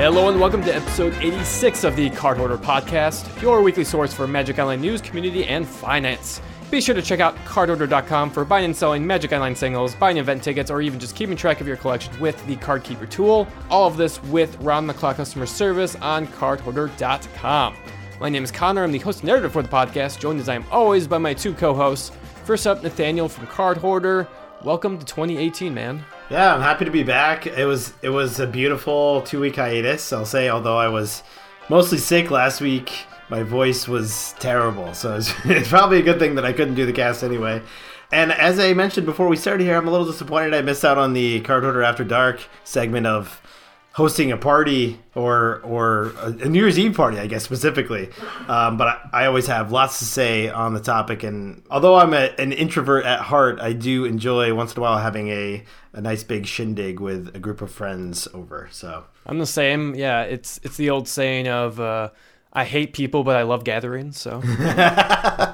Hello and welcome to episode 86 of the Card Hoarder Podcast, your weekly source for Magic Online news, community, and finance. Be sure to check out cardhoarder.com for buying and selling Magic Online singles, buying event tickets, or even just keeping track of your collection with the Card Keeper tool. All of this with round-the-clock customer service on cardhoarder.com. My name is Connor. I'm the host and narrator for the podcast, joined as I am always by my two co-hosts. First up, Nathaniel from Card Hoarder. Welcome to 2018, man. Yeah, I'm happy to be back. It was a beautiful 2-week hiatus, I'll say, although I was mostly sick last week. My voice was terrible, so it's probably a good thing that I couldn't do the cast anyway. And as I mentioned before we started here, I'm a little disappointed I missed out on the Card Hoarder After Dark segment of hosting a party or a New Year's Eve party, I guess, specifically. But I always have lots to say on the topic. And although I'm an introvert at heart, I do enjoy once in a while having a nice big shindig with a group of friends over. So I'm the same. Yeah, it's the old saying of I hate people, but I love gatherings. So I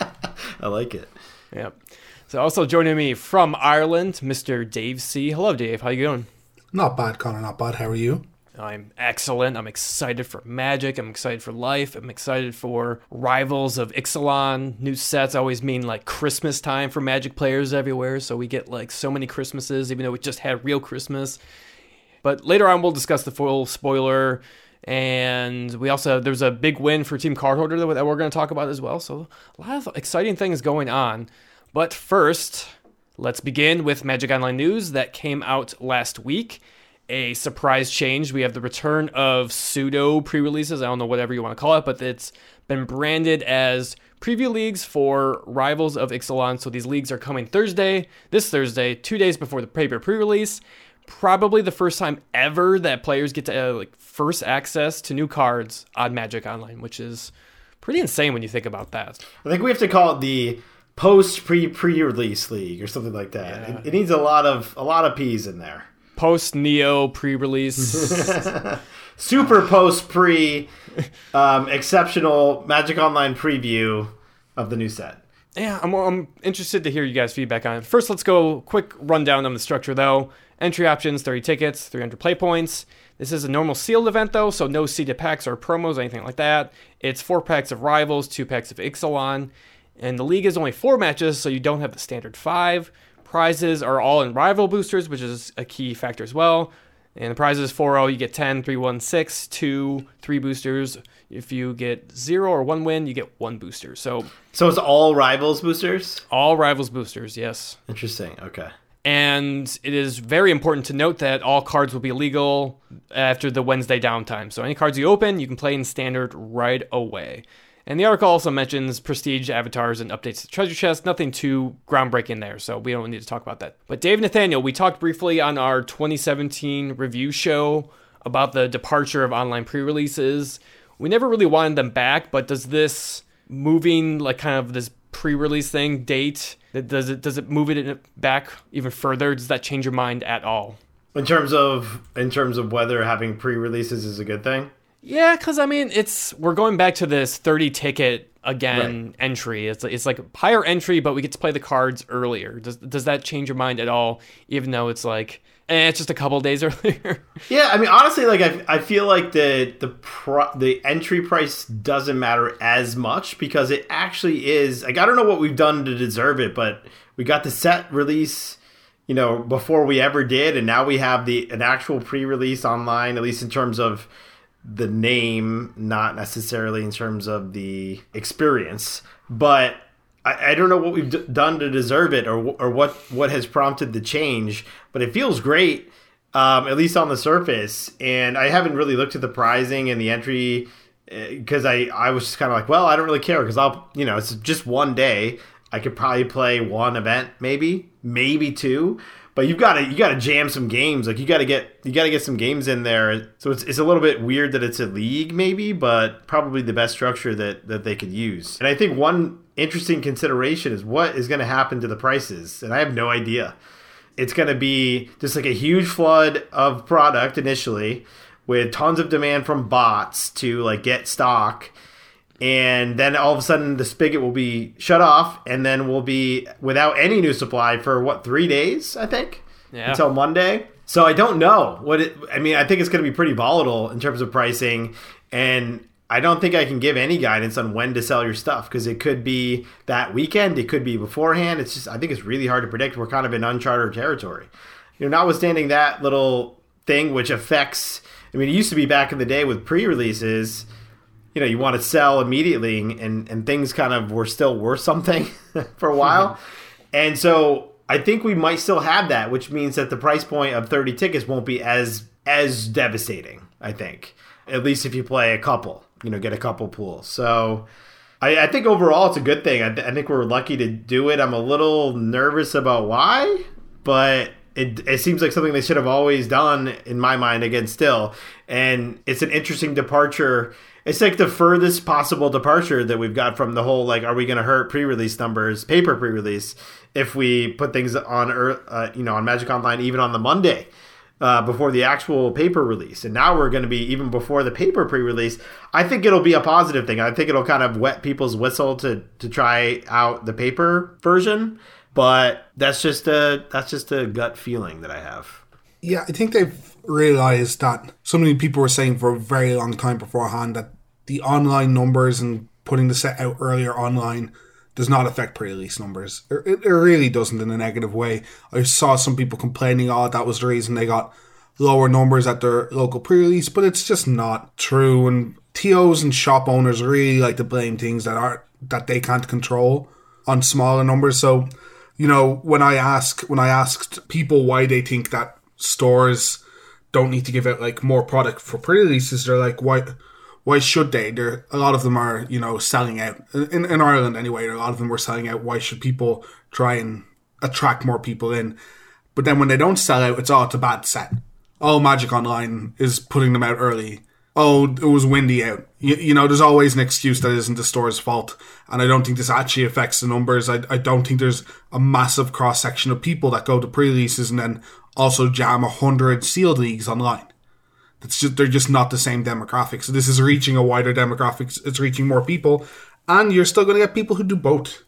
like it. Yep. So also joining me from Ireland, Mr. Dave C. Hello, Dave. How you doing? Not bad, Connor, not bad. How are you? I'm excellent. I'm excited for Magic. I'm excited for life. I'm excited for Rivals of Ixalan. New sets always mean like Christmas time for Magic players everywhere. So we get like so many Christmases, even though we just had real Christmas. But later on, we'll discuss the full spoiler. And we also, there's a big win for Team Card Hoarder that we're going to talk about as well. So a lot of exciting things going on. But first, let's begin with Magic Online news that came out last week. A surprise change. We have the return of pseudo pre-releases. I don't know, whatever you want to call it, but it's been branded as preview leagues for Rivals of Ixalan. So these leagues are coming this Thursday, 2 days before the paper pre-release. Probably the first time ever that players get to first access to new cards on Magic Online, which is pretty insane when you think about that. I think we have to call it the post pre-release league or something like that. Yeah. It needs a lot of P's in there. Post Neo pre-release, super post pre, exceptional Magic Online preview of the new set. Yeah, I'm interested to hear you guys' feedback on it. First, let's go quick rundown on the structure though. Entry options: 30 tickets, 300 play points. This is a normal sealed event though, so no seeded packs or promos, anything like that. It's 4 packs of Rivals, 2 packs of Ixalan. And the league is only 4 matches, so you don't have the standard 5. Prizes are all in rival boosters, which is a key factor as well. And the prizes 4-0, you get 10, 3, 1, 6, 2, 3 boosters. If you get 0 or 1 win, you get 1 booster. So it's all Rivals boosters? All Rivals boosters, yes. Interesting, okay. And it is very important to note that all cards will be legal after the Wednesday downtime. So any cards you open, you can play in standard right away. And the article also mentions prestige avatars and updates to treasure chest. Nothing too groundbreaking there, so we don't need to talk about that. But Dave and Nathaniel, we talked briefly on our 2017 review show about the departure of online pre-releases. We never really wanted them back, but does this moving kind of this pre-release thing date, does it move it back even further? Does that change your mind at all? In terms of whether having pre-releases is a good thing? Yeah, because we're going back to this 30 ticket again entry. It's like higher entry, but we get to play the cards earlier. Does that change your mind at all? Even though it's it's just a couple days earlier. Yeah, honestly, I feel like the entry price doesn't matter as much because it actually is. I don't know what we've done to deserve it, but we got the set release, before we ever did, and now we have an actual pre-release online, at least in terms of the name, not necessarily in terms of the experience. But I don't know what we've done to deserve it or what has prompted the change, but it feels great, at least on the surface. And I haven't really looked at the pricing and the entry because I was just kind of like, well, I don't really care because it's just one day. I could probably play one event, maybe 2. But you gotta jam some games. You gotta get some games in there. So it's a little bit weird that it's a league, maybe, but probably the best structure that they could use. And I think one interesting consideration is what is going to happen to the prices, and I have no idea. It's going to be just a huge flood of product initially, with tons of demand from bots to get stock. And then all of a sudden the spigot will be shut off, and then we'll be without any new supply for 3 days, I think, until Monday. So I don't know I think it's going to be pretty volatile in terms of pricing, and I don't think I can give any guidance on when to sell your stuff because it could be that weekend, it could be beforehand. I think it's really hard to predict. We're kind of in uncharted territory. Notwithstanding that little thing which affects, it used to be back in the day with pre-releases, you want to sell immediately and things kind of were still worth something for a while. And so I think we might still have that, which means that the price point of 30 tickets won't be as devastating, I think. At least if you play a couple, get a couple pools. So I think overall it's a good thing. I think we're lucky to do it. I'm a little nervous about why, but it seems like something they should have always done in my mind again still. And it's an interesting departure. It's like the furthest possible departure that we've got from the whole, are we going to hurt pre-release numbers, paper pre-release, if we put things on on Magic Online even on the Monday before the actual paper release. And now we're going to be even before the paper pre-release. I think it'll be a positive thing. I think it'll kind of wet people's whistle to try out the paper version. But that's just a gut feeling that I have. Yeah, I think they've realized that so many people were saying for a very long time beforehand that the online numbers and putting the set out earlier online does not affect pre-release numbers. It really doesn't in a negative way. I saw some people complaining, that was the reason they got lower numbers at their local pre-release, but it's just not true. And TOs and shop owners really like to blame things that they can't control on smaller numbers. So, when I asked people why they think that stores don't need to give out more product for pre-releases, they're like, why should they? A lot of them are, selling out. In Ireland anyway, a lot of them were selling out. Why should people try and attract more people in? But then when they don't sell out, it's a bad set. Magic Online is putting them out early. It was windy out. There's always an excuse that isn't the store's fault. And I don't think this actually affects the numbers. I don't think there's a massive cross-section of people that go to pre-releases and then also jam 100 sealed leagues online. They're just not the same demographic. So this is reaching a wider demographic. It's reaching more people. And you're still going to get people who do both.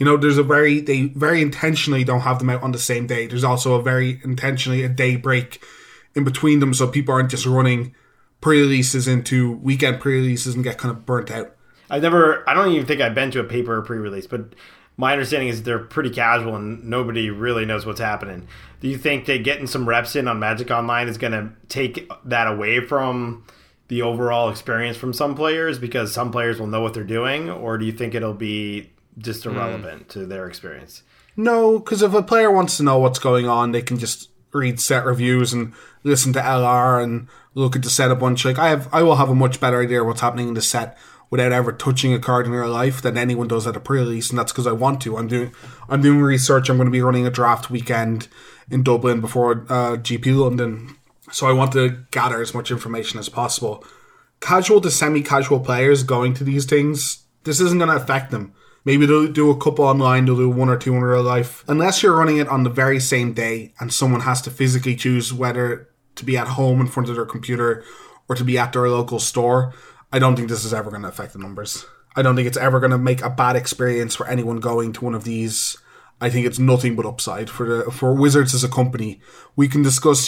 They very intentionally don't have them out on the same day. There's also a very intentionally a day break in between them so people aren't just running pre-releases into weekend pre-releases and get kind of burnt out. I don't even think I've been to a paper pre-release, but my understanding is they're pretty casual and nobody really knows what's happening. Do you think that getting some reps in on Magic Online is going to take that away from the overall experience from some players because some players will know what they're doing, or do you think it'll be just irrelevant to their experience? No, because if a player wants to know what's going on, they can just read set reviews and listen to LR and look at the set a bunch. I will have a much better idea of what's happening in the set without ever touching a card in real life than anyone does at a pre-release, and that's because I want to. I'm doing research. I'm going to be running a draft weekend in Dublin before GP London, so I want to gather as much information as possible. Casual to semi-casual players going to these things, this isn't going to affect them. Maybe they'll do a couple online, they'll do one or two in real life. Unless you're running it on the very same day and someone has to physically choose whether to be at home in front of their computer or to be at their local store, I don't think this is ever going to affect the numbers. I don't think it's ever going to make a bad experience for anyone going to one of these. I think it's nothing but upside for Wizards as a company. We can discuss,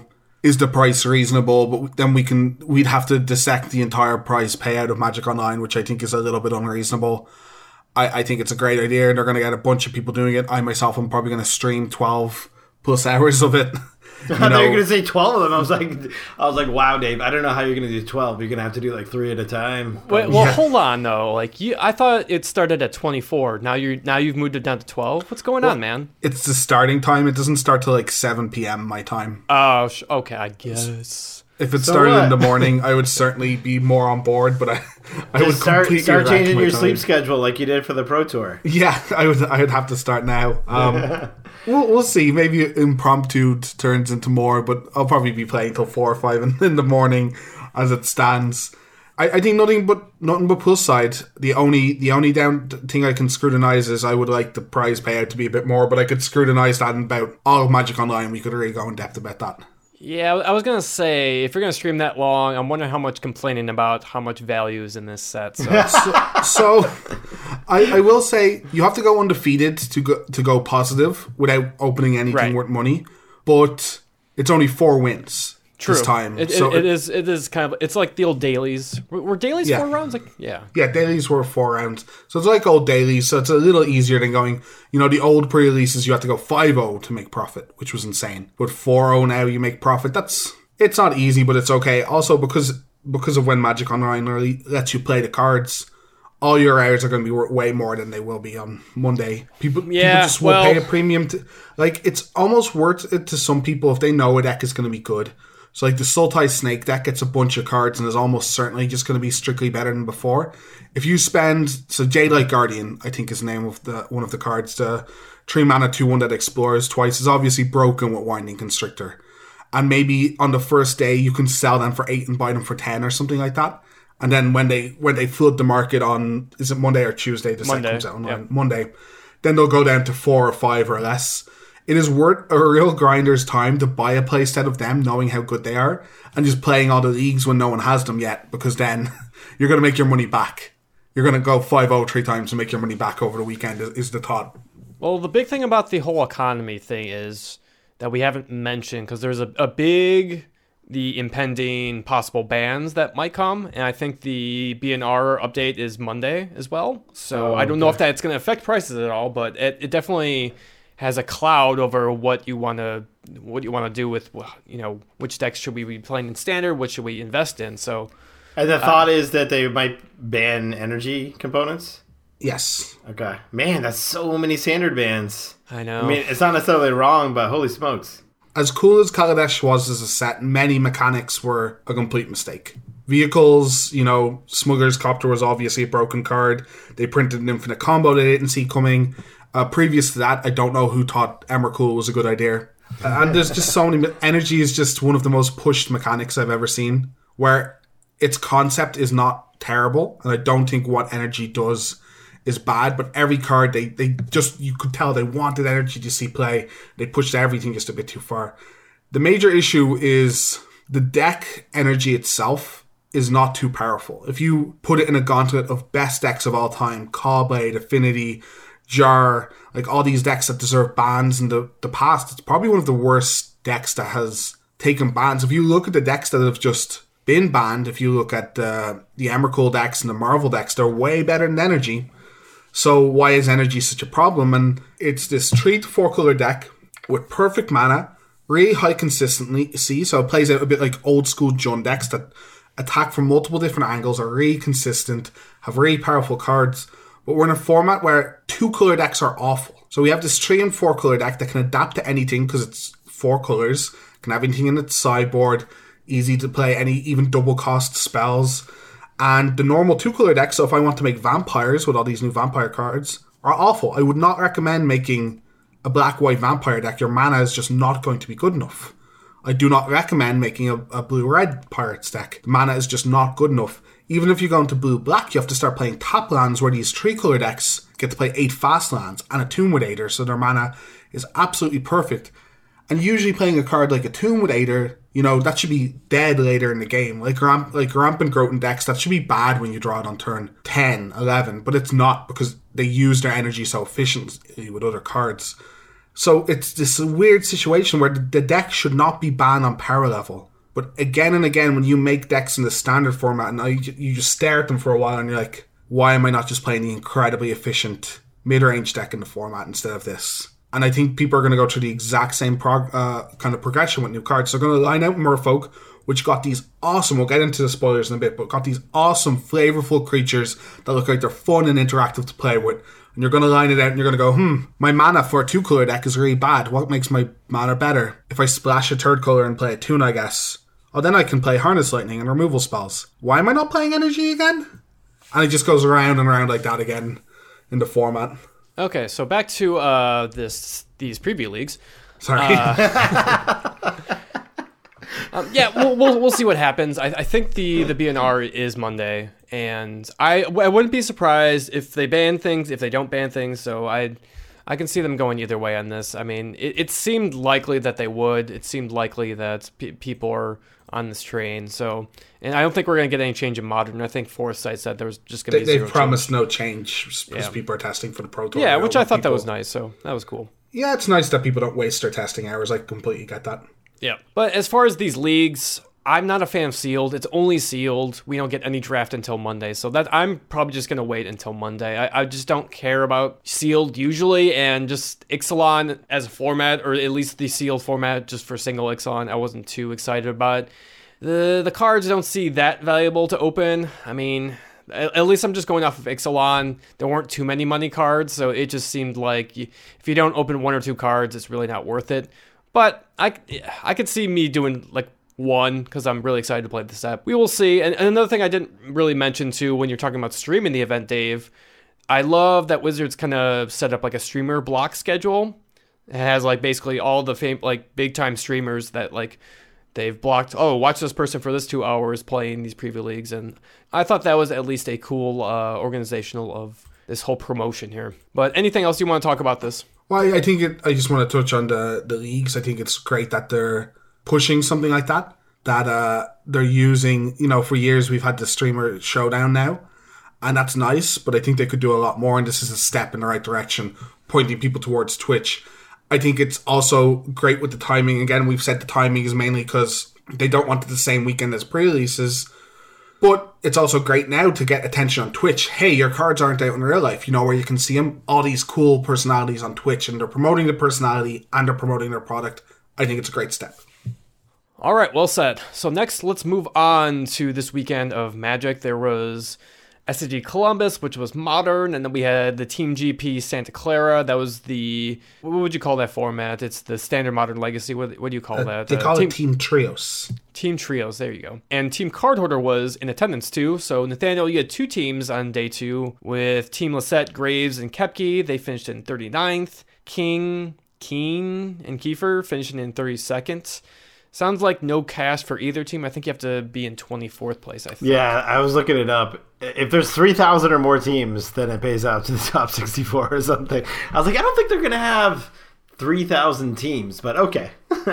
is the price reasonable, but then we'd have to dissect the entire price payout of Magic Online, which I think is a little bit unreasonable. I think it's a great idea, and they're going to get a bunch of people doing it. I myself am probably going to stream 12 plus hours of it. I thought you were going to say 12 of them. I was like, wow, Dave, I don't know how you're going to do 12. You're going to have to do 3 at a time. Wait, hold on though. I thought it started at 24. Now you've moved it down to 12. What's going on, man? It's the starting time. It doesn't start till 7 p.m. my time. Oh, okay, I guess. If it started in the morning, I would certainly be more on board, but I would completely start changing your sleep schedule like you did for the Pro Tour. Yeah, I would have to start now. We'll see. Maybe impromptu turns into more, but I'll probably be playing till 4 or 5 in the morning as it stands. I think nothing but plus side. The only down thing I can scrutinize is I would like the prize payout to be a bit more, but I could scrutinize that in about all of Magic Online. We could really go in depth about that. Yeah, I was going to say, if you're going to stream that long, I'm wondering how much complaining about how much value is in this set. So I will say, you have to go undefeated to go positive without opening anything worth money. But it's only 4 wins. True. This time. It is kind of, it's like the old dailies. Were dailies 4 rounds? Like, yeah. Yeah, dailies were 4 rounds. So it's like old dailies, so it's a little easier than going, the old pre-releases, you have to go 5-0 to make profit, which was insane. But 4-0 now, you make profit. It's not easy, but it's okay. Also, because of when Magic Online really lets you play the cards, all your hours are going to be worth way more than they will be on Monday. People just will pay a premium. It's almost worth it to some people if they know a deck is going to be good. So like the Sultai Snake deck gets a bunch of cards and is almost certainly just going to be strictly better than before. If you spend, Jadelight Guardian, I think is the name of one of the cards, the 3 mana 2/1 that explores twice, is obviously broken with Winding Constrictor. And maybe on the first day you can sell them for 8 and buy them for 10 or something like that. And then when they flood the market on, is it Monday or Tuesday? The set comes out on Monday. Then they'll go down to 4 or 5 or less. It is worth a real grinder's time to buy a playset of them, knowing how good they are, and just playing all the leagues when no one has them yet, because then you're going to make your money back. You're going to go 5-0 3 times and make your money back over the weekend is the thought. Well, the big thing about the whole economy thing is that we haven't mentioned, because there's the impending possible bans that might come, and I think the BNR update is Monday as well. So I don't know if that's going to affect prices at all, but it definitely has a cloud over what you want to do with, which decks should we be playing in standard, what should we invest in. So, and the thought is that they might ban energy components. Yes. Okay. Man, that's so many standard bans. I know. I mean, it's not necessarily wrong, but holy smokes. As cool as Kaladesh was as a set, many mechanics were a complete mistake. Vehicles, Smuggler's Copter was obviously a broken card. They printed an infinite combo they didn't see coming. Previous to that, I don't know who thought Emrakul was a good idea. And there's just so many... Energy is just one of the most pushed mechanics I've ever seen, where its concept is not terrible, and I don't think what energy does is bad, but every card, they just... You could tell they wanted energy to see play. They pushed everything just a bit too far. The major issue is the deck energy itself is not too powerful. If you put it in a gauntlet of best decks of all time, Callblade, Affinity, Jar, like all these decks that deserve bans in the past, it's probably one of the worst decks that has taken bans. If you look at the decks that have just been banned, if you look at the Emrakul decks and the Marvel decks, they're way better than Energy. So why is Energy such a problem? And it's this 3-4 color deck with perfect mana, really high consistency, so it plays out a bit like old school Jund decks that attack from multiple different angles, are really consistent, have really powerful cards. But we're in a format where 2 color decks are awful. So we have this 3 and 4 color deck that can adapt to anything because it's 4 colors, can have anything in its sideboard, easy to play any even double cost spells. And the normal 2 color deck, so if I want to make vampires with all these new vampire cards, are awful. I would not recommend making a black-white vampire deck. Your mana is just not going to be good enough. I do not recommend making a blue-red pirates deck. The mana is just not good enough. Even if you go into blue-black, you have to start playing top lands where these 3-color decks get to play 8 fast lands and a Tomb with Aether, so their mana is absolutely perfect. And usually playing a card like a Tomb with Aether, that should be dead later in the game. Like Rampant Growth decks, that should be bad when you draw it on turn 10, 11, but it's not because they use their energy so efficiently with other cards. So it's this weird situation where the deck should not be banned on power level. But again and again, when you make decks in the standard format, and you just stare at them for a while and you're like, why am I not just playing the incredibly efficient mid-range deck in the format instead of this? And I think people are going to go through the exact same kind of progression with new cards. So they're going to line out Merfolk, which got these awesome, we'll get into the spoilers in a bit, but got these awesome, flavorful creatures that look like they're fun and interactive to play with. And you're going to line it out and you're going to go, my mana for a 2-color deck is really bad. What makes my mana better? If I splash a 3rd color and play a Toon, I guess. Oh, then I can play Harness Lightning and removal spells. Why am I not playing Energy again? And it just goes around and around like that again in the format. Okay, so back to these preview leagues. Sorry. Yeah, we'll see what happens. I think the BNR is Monday, and I wouldn't be surprised if they ban things, if they don't ban things. So I can see them going either way on this. I mean, it seemed likely that they would. It seemed likely that people are on this train. So, and I don't think we're going to get any change in Modern. I think Foresight said there was just going to be zero They've promised no change because people are testing for the Pro Tour. Yeah, which I thought that was nice. So that was cool. Yeah, it's nice that people don't waste their testing hours. I completely get that. Yeah. But as far as these leagues, I'm not a fan of sealed. It's only sealed. We don't get any draft until Monday. So that I'm probably just going to wait until Monday. I just don't care about sealed usually. And just Ixalan as a format, or at least the sealed format just for single Ixalan, I wasn't too excited about. The cards don't see that valuable to open. I mean, at least I'm just going off of Ixalan. There weren't too many money cards, so it just seemed like if you don't open 1 or 2 cards, it's really not worth it. But I could see me doing like 1 because I'm really excited to play the set. We will see. And another thing I didn't really mention too when you're talking about streaming the event, Dave, I love that Wizards kind of set up like a streamer block schedule. It has like basically all the like big time streamers that like they've blocked. Oh, watch this person for this 2 hours playing these preview leagues, and I thought that was at least a cool organizational of this whole promotion here. But anything else you want to talk about this? Well, I think I just want to touch on the leagues. I think it's great that they're pushing something like that. That they're using, for years we've had the streamer showdown now, and that's nice. But I think they could do a lot more, and this is a step in the right direction, pointing people towards Twitch. I think it's also great with the timing. Again, we've said the timing is mainly because they don't want it the same weekend as pre-releases. But it's also great now to get attention on Twitch. Hey, your cards aren't out in real life, where you can see them. All these cool personalities on Twitch, and they're promoting the personality and they're promoting their product. I think it's a great step. All right, well said. So next, let's move on to this weekend of Magic. There was SCG Columbus, which was modern, and then we had the Team GP Santa Clara. That was what would you call that format? It's the standard modern legacy. What do you call that? They call it Team Trios. Team Trios, there you go. And Team Cardhoarder was in attendance too. So Nathaniel, you had 2 teams on day 2 with Team Lisette, Graves, and Kepke. They finished in 39th. Keen, and Kiefer finishing in 32nd. Sounds like no cash for either team. I think you have to be in 24th place, I think. Yeah, I was looking it up. If there's 3,000 or more teams, then it pays out to the top 64 or something. I was like, I don't think they're going to have 3,000 teams, but okay.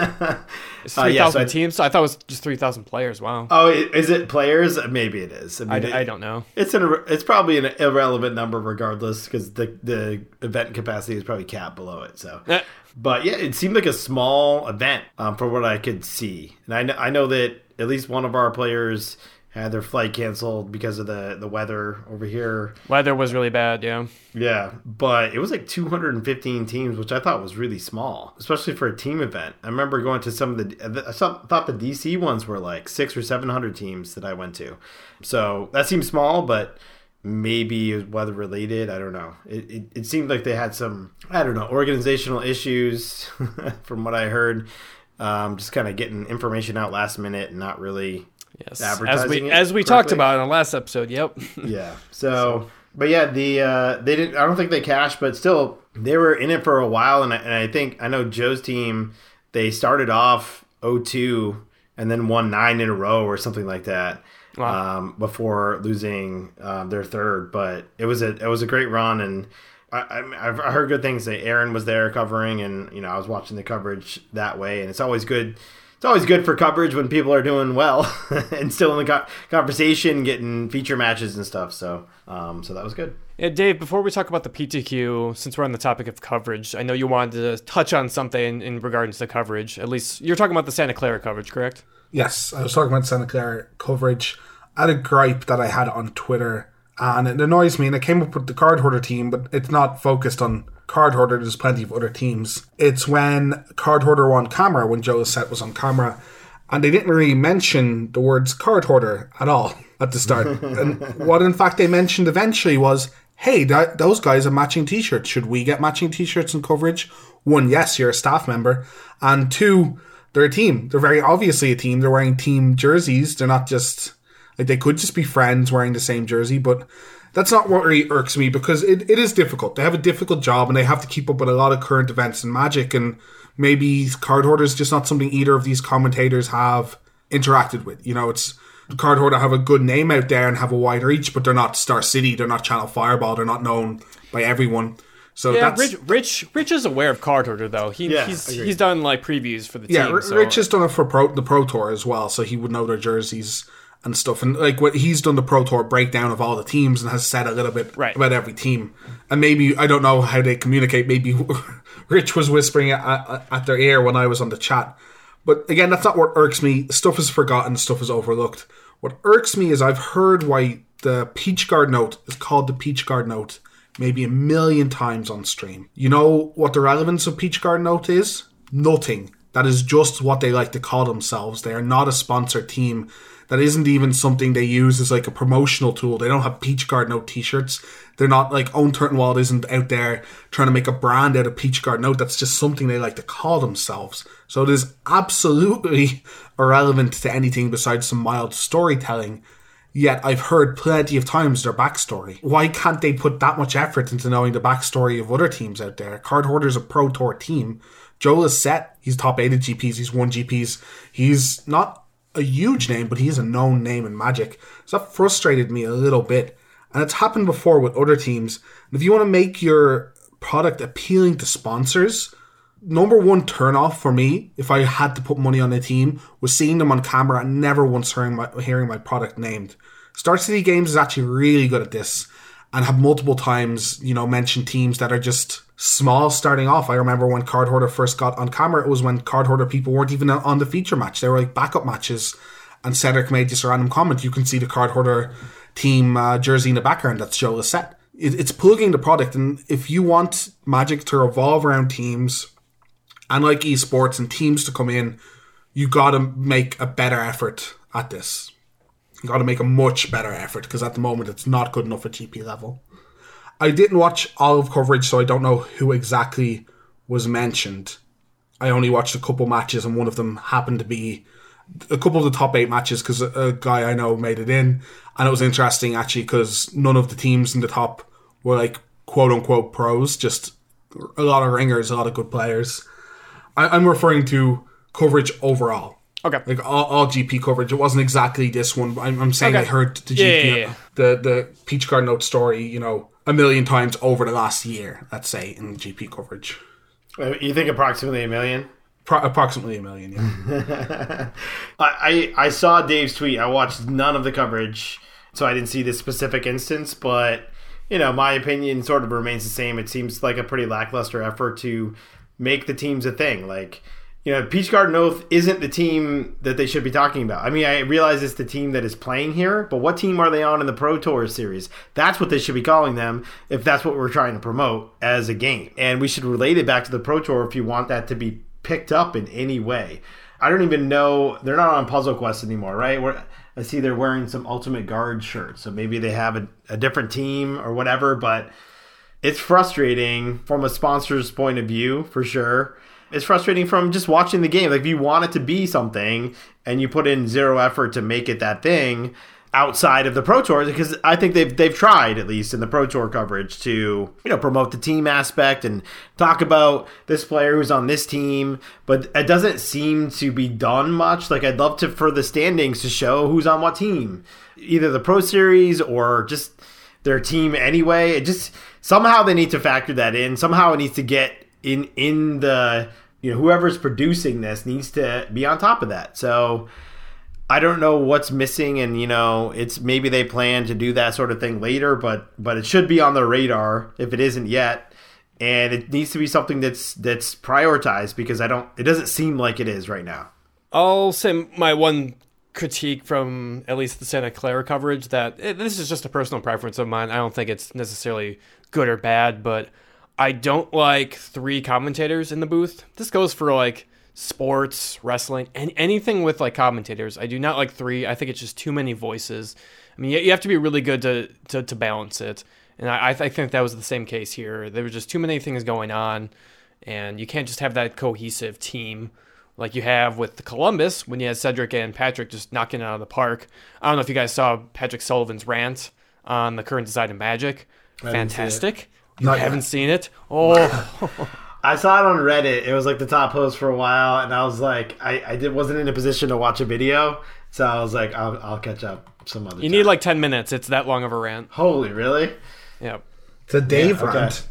It's 3,000 teams? I thought it was just 3,000 players. Wow. Oh, is it players? Maybe it is. I don't know. It's probably an irrelevant number regardless because the event capacity is probably capped below it. So. But yeah, it seemed like a small event from what I could see. And I know that at least one of our players had their flight canceled because of the weather over here. Weather was really bad, yeah. Yeah, but it was like 215 teams, which I thought was really small, especially for a team event. I remember going to some of I thought the DC ones were like 600 or 700 teams that I went to. So that seems small, but maybe it was weather related. I don't know. It seemed like they had some, organizational issues from what I heard. Just kind of getting information out last minute and not really advertising as we talked about in the last episode. Yep. Yeah. So, but yeah, they didn't. I don't think they cashed, but still, they were in it for a while. And I know Joe's team. They started off 0-2 and then won 9 in a row or something like that. Wow. Before losing their third, but it was a great run, and I've heard good things. Aaron was there covering, and I was watching the coverage that way, and it's always good. It's always good for coverage when people are doing well and still in the conversation, getting feature matches and stuff. So that was good. Yeah, Dave, before we talk about the PTQ, since we're on the topic of coverage, I know you wanted to touch on something in regards to coverage. At least you're talking about the Santa Clara coverage, correct? Yes, I was talking about Santa Clara coverage. I had a gripe that I had on Twitter, and it annoys me, and I came up with the Cardhoarder team, but it's not focused on Cardhoarder. There's plenty of other teams. It's when Cardhoarder were on camera, when Joe's set was on camera, and they didn't really mention the words Cardhoarder at all at the start. And what, in fact, they mentioned eventually was, hey, those guys have matching t-shirts. Should we get matching t-shirts and coverage? 1, yes, you're a staff member. And 2, they're a team. They're very obviously a team. They're wearing team jerseys. They're not just... like, they could just be friends wearing the same jersey, but that's not what really irks me, because it is difficult. They have a difficult job, and they have to keep up with a lot of current events in Magic, and maybe Cardhoarder is just not something either of these commentators have interacted with. It's Cardhoarder have a good name out there and have a wide reach, but they're not Star City, they're not Channel Fireball, they're not known by everyone. So yeah, that's... Rich is aware of Cardhoarder, though. He's done like previews for the team. Yeah, Rich has done it for the Pro Tour as well, so he would know their jerseys and stuff. And like what he's done the Pro Tour breakdown of all the teams and has said a little bit about every team. And maybe, I don't know how they communicate, maybe Rich was whispering at their ear when I was on the chat. But again, that's not what irks me. Stuff is forgotten, stuff is overlooked. What irks me is I've heard why the Peach Guard note is called the Peach Guard note maybe 1 million times on stream. You know what the relevance of Peach Guard note is? Nothing. That is just what they like to call themselves. They are not a sponsored team. That isn't even something they use as like a promotional tool. They don't have Peach Guard Note t-shirts. They're not like Owen Turtenwald isn't out there trying to make a brand out of Peach Guard Note. That's just something they like to call themselves. So it is absolutely irrelevant to anything besides some mild storytelling. Yet I've heard plenty of times their backstory. Why can't they put that much effort into knowing the backstory of other teams out there? Card Hoarder's a Pro Tour team. Joe Lissette, he's top 8 at GPs. He's won GPs. He's not a huge name, but he is a known name in Magic. So that frustrated me a little bit. And it's happened before with other teams. And if you want to make your product appealing to sponsors, number one turnoff for me, if I had to put money on a team, was seeing them on camera and never once hearing my product named. Star City Games is actually really good at this and have multiple times, mentioned teams that are just small starting off. I remember when Card Hoarder first got on camera, it was when Card Hoarder people weren't even on the feature match. They were like backup matches. And Cedric made just a random comment. You can see the Card Hoarder team jersey in the background. That's Joe Lissette. It's plugging the product. And if you want Magic to revolve around teams and like esports and teams to come in, you got to make a better effort at this. You got to make a much better effort because at the moment it's not good enough at GP level. I didn't watch all of coverage, so I don't know who exactly was mentioned. I only watched a couple matches, and one of them happened to be a couple of the top 8 matches because a guy I know made it in. And it was interesting, actually, because none of the teams in the top were like quote-unquote pros, just a lot of ringers, a lot of good players. I'm referring to coverage overall. Okay. Like all GP coverage. It wasn't exactly this one. I'm saying I heard the GP, the Peach Guard Note story, 1 million times over the last year, let's say, in GP coverage. You think approximately 1 million? Approximately 1 million, yeah. I saw Dave's tweet. I watched none of the coverage, so I didn't see this specific instance, but, my opinion sort of remains the same. It seems like a pretty lackluster effort to make the teams a thing. Like, Peach Guard Note isn't the team that they should be talking about. I mean, I realize it's the team that is playing here, but what team are they on in the Pro Tour series? That's what they should be calling them if that's what we're trying to promote as a game. And we should relate it back to the Pro Tour if you want that to be picked up in any way. I don't even know. They're not on Puzzle Quest anymore, right? I see they're wearing some Ultimate Guard shirts, so maybe they have a different team or whatever, but it's frustrating from a sponsor's point of view, for sure. It's frustrating from just watching the game. Like, if you want it to be something and you put in zero effort to make it that thing outside of the Pro Tour, because I think they've tried, at least in the Pro Tour coverage, to promote the team aspect and talk about this player who's on this team, but it doesn't seem to be done much. Like, I'd love for the standings to show who's on what team, either the Pro Series or just their team anyway. It just somehow they need to factor that in. Somehow it needs to get in the whoever's producing this needs to be on top of that. So I don't know what's missing, and it's maybe they plan to do that sort of thing later, but it should be on the radar if it isn't yet, and it needs to be something that's prioritized, because it doesn't seem like it is right now. I'll say my one critique from at least the Santa Clara coverage, that this is just a personal preference of mine. I don't think it's necessarily good or bad, but I don't like 3 commentators in the booth. This goes for like sports, wrestling, and anything with like commentators. I do not like 3. I think it's just too many voices. I mean, you have to be really good to balance it. And I think that was the same case here. There were just too many things going on, and you can't just have that cohesive team like you have with the Columbus when you had Cedric and Patrick just knocking it out of the park. I don't know if you guys saw Patrick Sullivan's rant on the current design of Magic. Fantastic. You haven't seen it? Oh. I saw it on Reddit. It was like the top post for a while, and I was like, I wasn't in a position to watch a video, so I was like, I'll catch up some other time. You need like 10 minutes. It's that long of a rant. Holy, really? Yep. It's a Dave rant.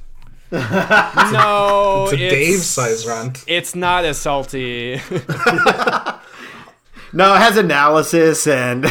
No, it's a Dave-size rant. It's not as salty. No, it has analysis and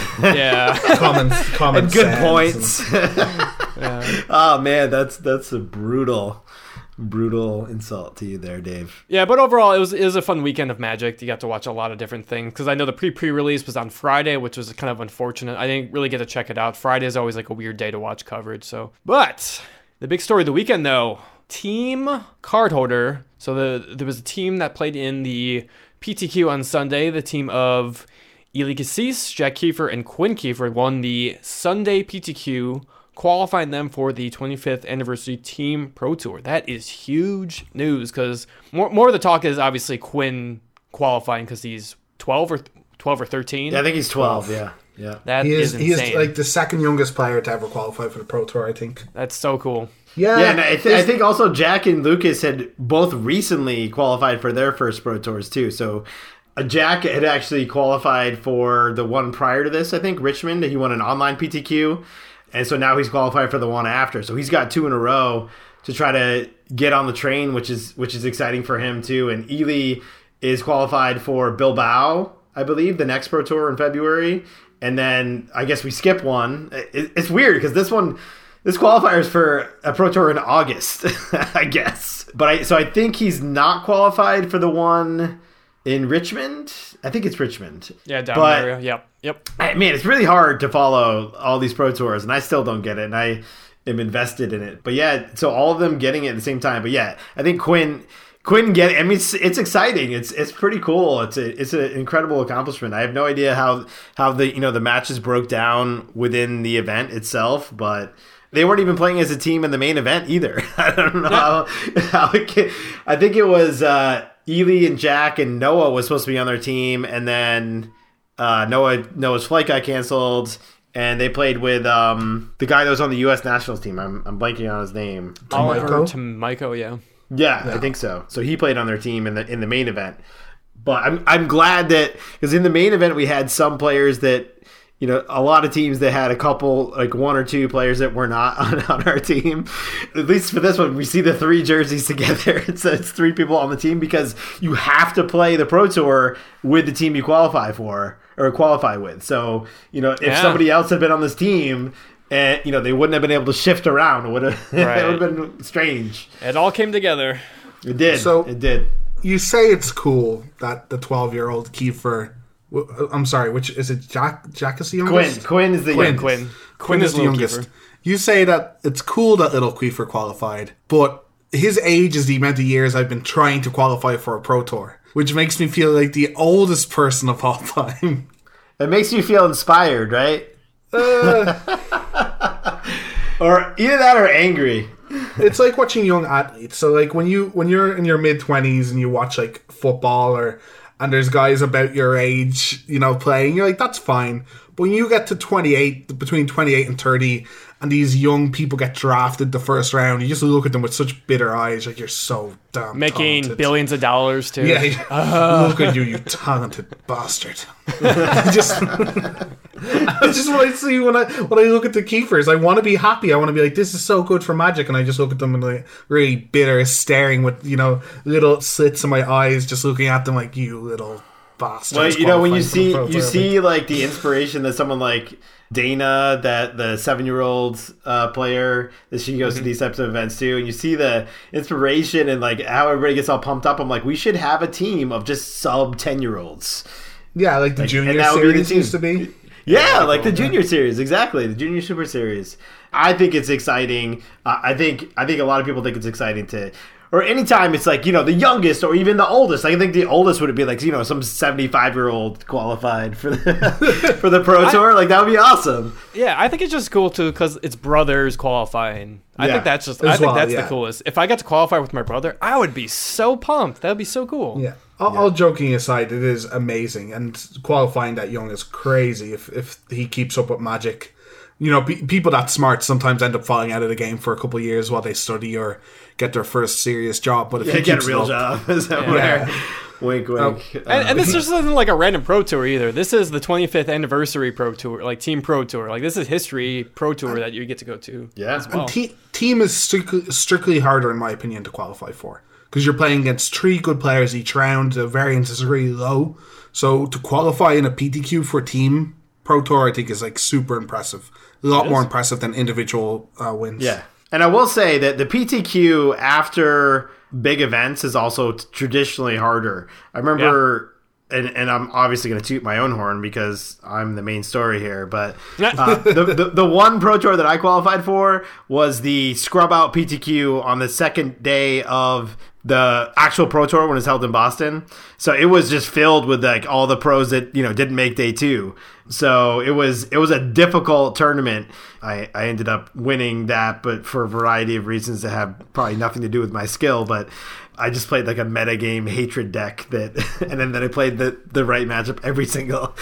common and good points. Yeah. Oh man, that's a brutal brutal insult to you there, Dave. Yeah, but overall, it was a fun weekend of Magic. You got to watch a lot of different things because I know the pre-release was on Friday, which was kind of unfortunate. I didn't really get to check it out. Friday is always like a weird day to watch coverage. But the big story of the weekend, though, Team Cardholder. So there was a team that played in the PTQ on Sunday. The team of Ely Cassis, Jack Kiefer, and Quinn Kiefer won the Sunday PTQ, qualifying them for the 25th anniversary Team Pro Tour. That is huge news because more of the talk is obviously Quinn qualifying because he's 12 or 13. Yeah, I think he's 12. Yeah. That is insane. He is like the second youngest player to ever qualify for the Pro Tour, I think. That's so cool. Yeah, and I think also Jack and Lucas had both recently qualified for their first Pro Tours too. So Jack had actually qualified for the one prior to this, I think, Richmond. He won an online PTQ. And so now he's qualified for the one after. So he's got 2 in a row to try to get on the train, which is exciting for him too. And Ely is qualified for Bilbao, I believe, the next Pro Tour in February. And then I guess we skip one. It's weird because this qualifier is for a Pro Tour in August, I guess. But I think he's not qualified for the one in Richmond. I think it's Richmond. Yeah, down area. Yep. Man, it's really hard to follow all these Pro Tours, and I still don't get it, and I am invested in it. But yeah, so all of them getting it at the same time. But yeah, I think Quinn get it. I mean, it's exciting. It's pretty cool. It's an incredible accomplishment. I have no idea how the matches broke down within the event itself, but they weren't even playing as a team in the main event either. I don't know how it I think it was Ely and Jack and Noah was supposed to be on their team, and then Noah's flight got canceled, and they played with the guy that was on the U.S. nationals team. I'm blanking on his name. Oliver Tomiko, yeah. Yeah, I think so. So he played on their team in the main event. But I'm glad that, because in the main event we had some players that, a lot of teams that had a couple, like 1 or 2 players that were not on our team. At least for this one, we see the 3 jerseys together. It's 3 people on the team because you have to play the Pro Tour with the team you qualify for or qualify with. So, if somebody else had been on this team, and they wouldn't have been able to shift around. It would have been strange. It all came together. It did. So it did. You say it's cool that the 12-year-old Kiefer. I'm sorry, which is it? Jack is the youngest. Quinn is the youngest. Quinn is the youngest. Kiefer. You say that it's cool that little Kiefer qualified, but his age is the amount of years I've been trying to qualify for a Pro Tour, which makes me feel like the oldest person of all time. It makes you feel inspired, right? Or either that or angry. It's like watching young athletes. So like when you're in your mid-20s and you watch like football and there's guys about your age, playing, you're like, that's fine. But when you get to 28, between 28 and 30, and these young people get drafted the first round, you just look at them with such bitter eyes, like, you're so damn making talented. Billions of dollars, too. Yeah, look at you talented bastard. just what I see when I look at the Kiefers. I want to be happy. I want to be like, this is so good for Magic, and I just look at them and like really bitter, staring with little slits in my eyes, just looking at them like, you little bastards. Well, when you see like the inspiration that someone like Dana, that the 7-year-old player, that she goes to these types of events too, and you see the inspiration and like how everybody gets all pumped up. I'm like, we should have a team of just sub 10-year-olds. Yeah, like the junior series used to be. Yeah, like the junior series, exactly, the junior super series. I think it's exciting. I think a lot of people think it's exciting or anytime it's like, the youngest or even the oldest. Like, I think the oldest would be like, some 75-year-old qualified for the Pro Tour. Like, that would be awesome. Yeah, I think it's just cool too because it's brothers qualifying. I think that's the coolest. If I got to qualify with my brother, I would be so pumped. That would be so cool. Yeah. All joking aside, it is amazing, and qualifying that young is crazy. If he keeps up with Magic, people that smart sometimes end up falling out of the game for a couple of years while they study or get their first serious job. But if he get keeps a real job, wink, wink. And this just isn't like a random Pro Tour either. This is the 25th anniversary Pro Tour, like Team Pro Tour. Like, this is history Pro Tour that you get to go to. Yeah, as well. And team is strictly harder, in my opinion, to qualify for. Because you're playing against 3 good players each round. The variance is really low. So to qualify in a PTQ for Team Pro Tour, I think is like super impressive. A lot more impressive than individual wins. Yeah. And I will say that the PTQ after big events is also traditionally harder. I remember, and I'm obviously going to toot my own horn because I'm the main story here, but the one Pro Tour that I qualified for was the Scrub Out PTQ on the second day of the actual Pro Tour when it was held in Boston. So it was just filled with like all the pros that, you know, didn't make day 2. So it was a difficult tournament. I ended up winning that, but for a variety of reasons that have probably nothing to do with my skill. But I just played like a metagame hatred deck that, and then I played the right matchup every single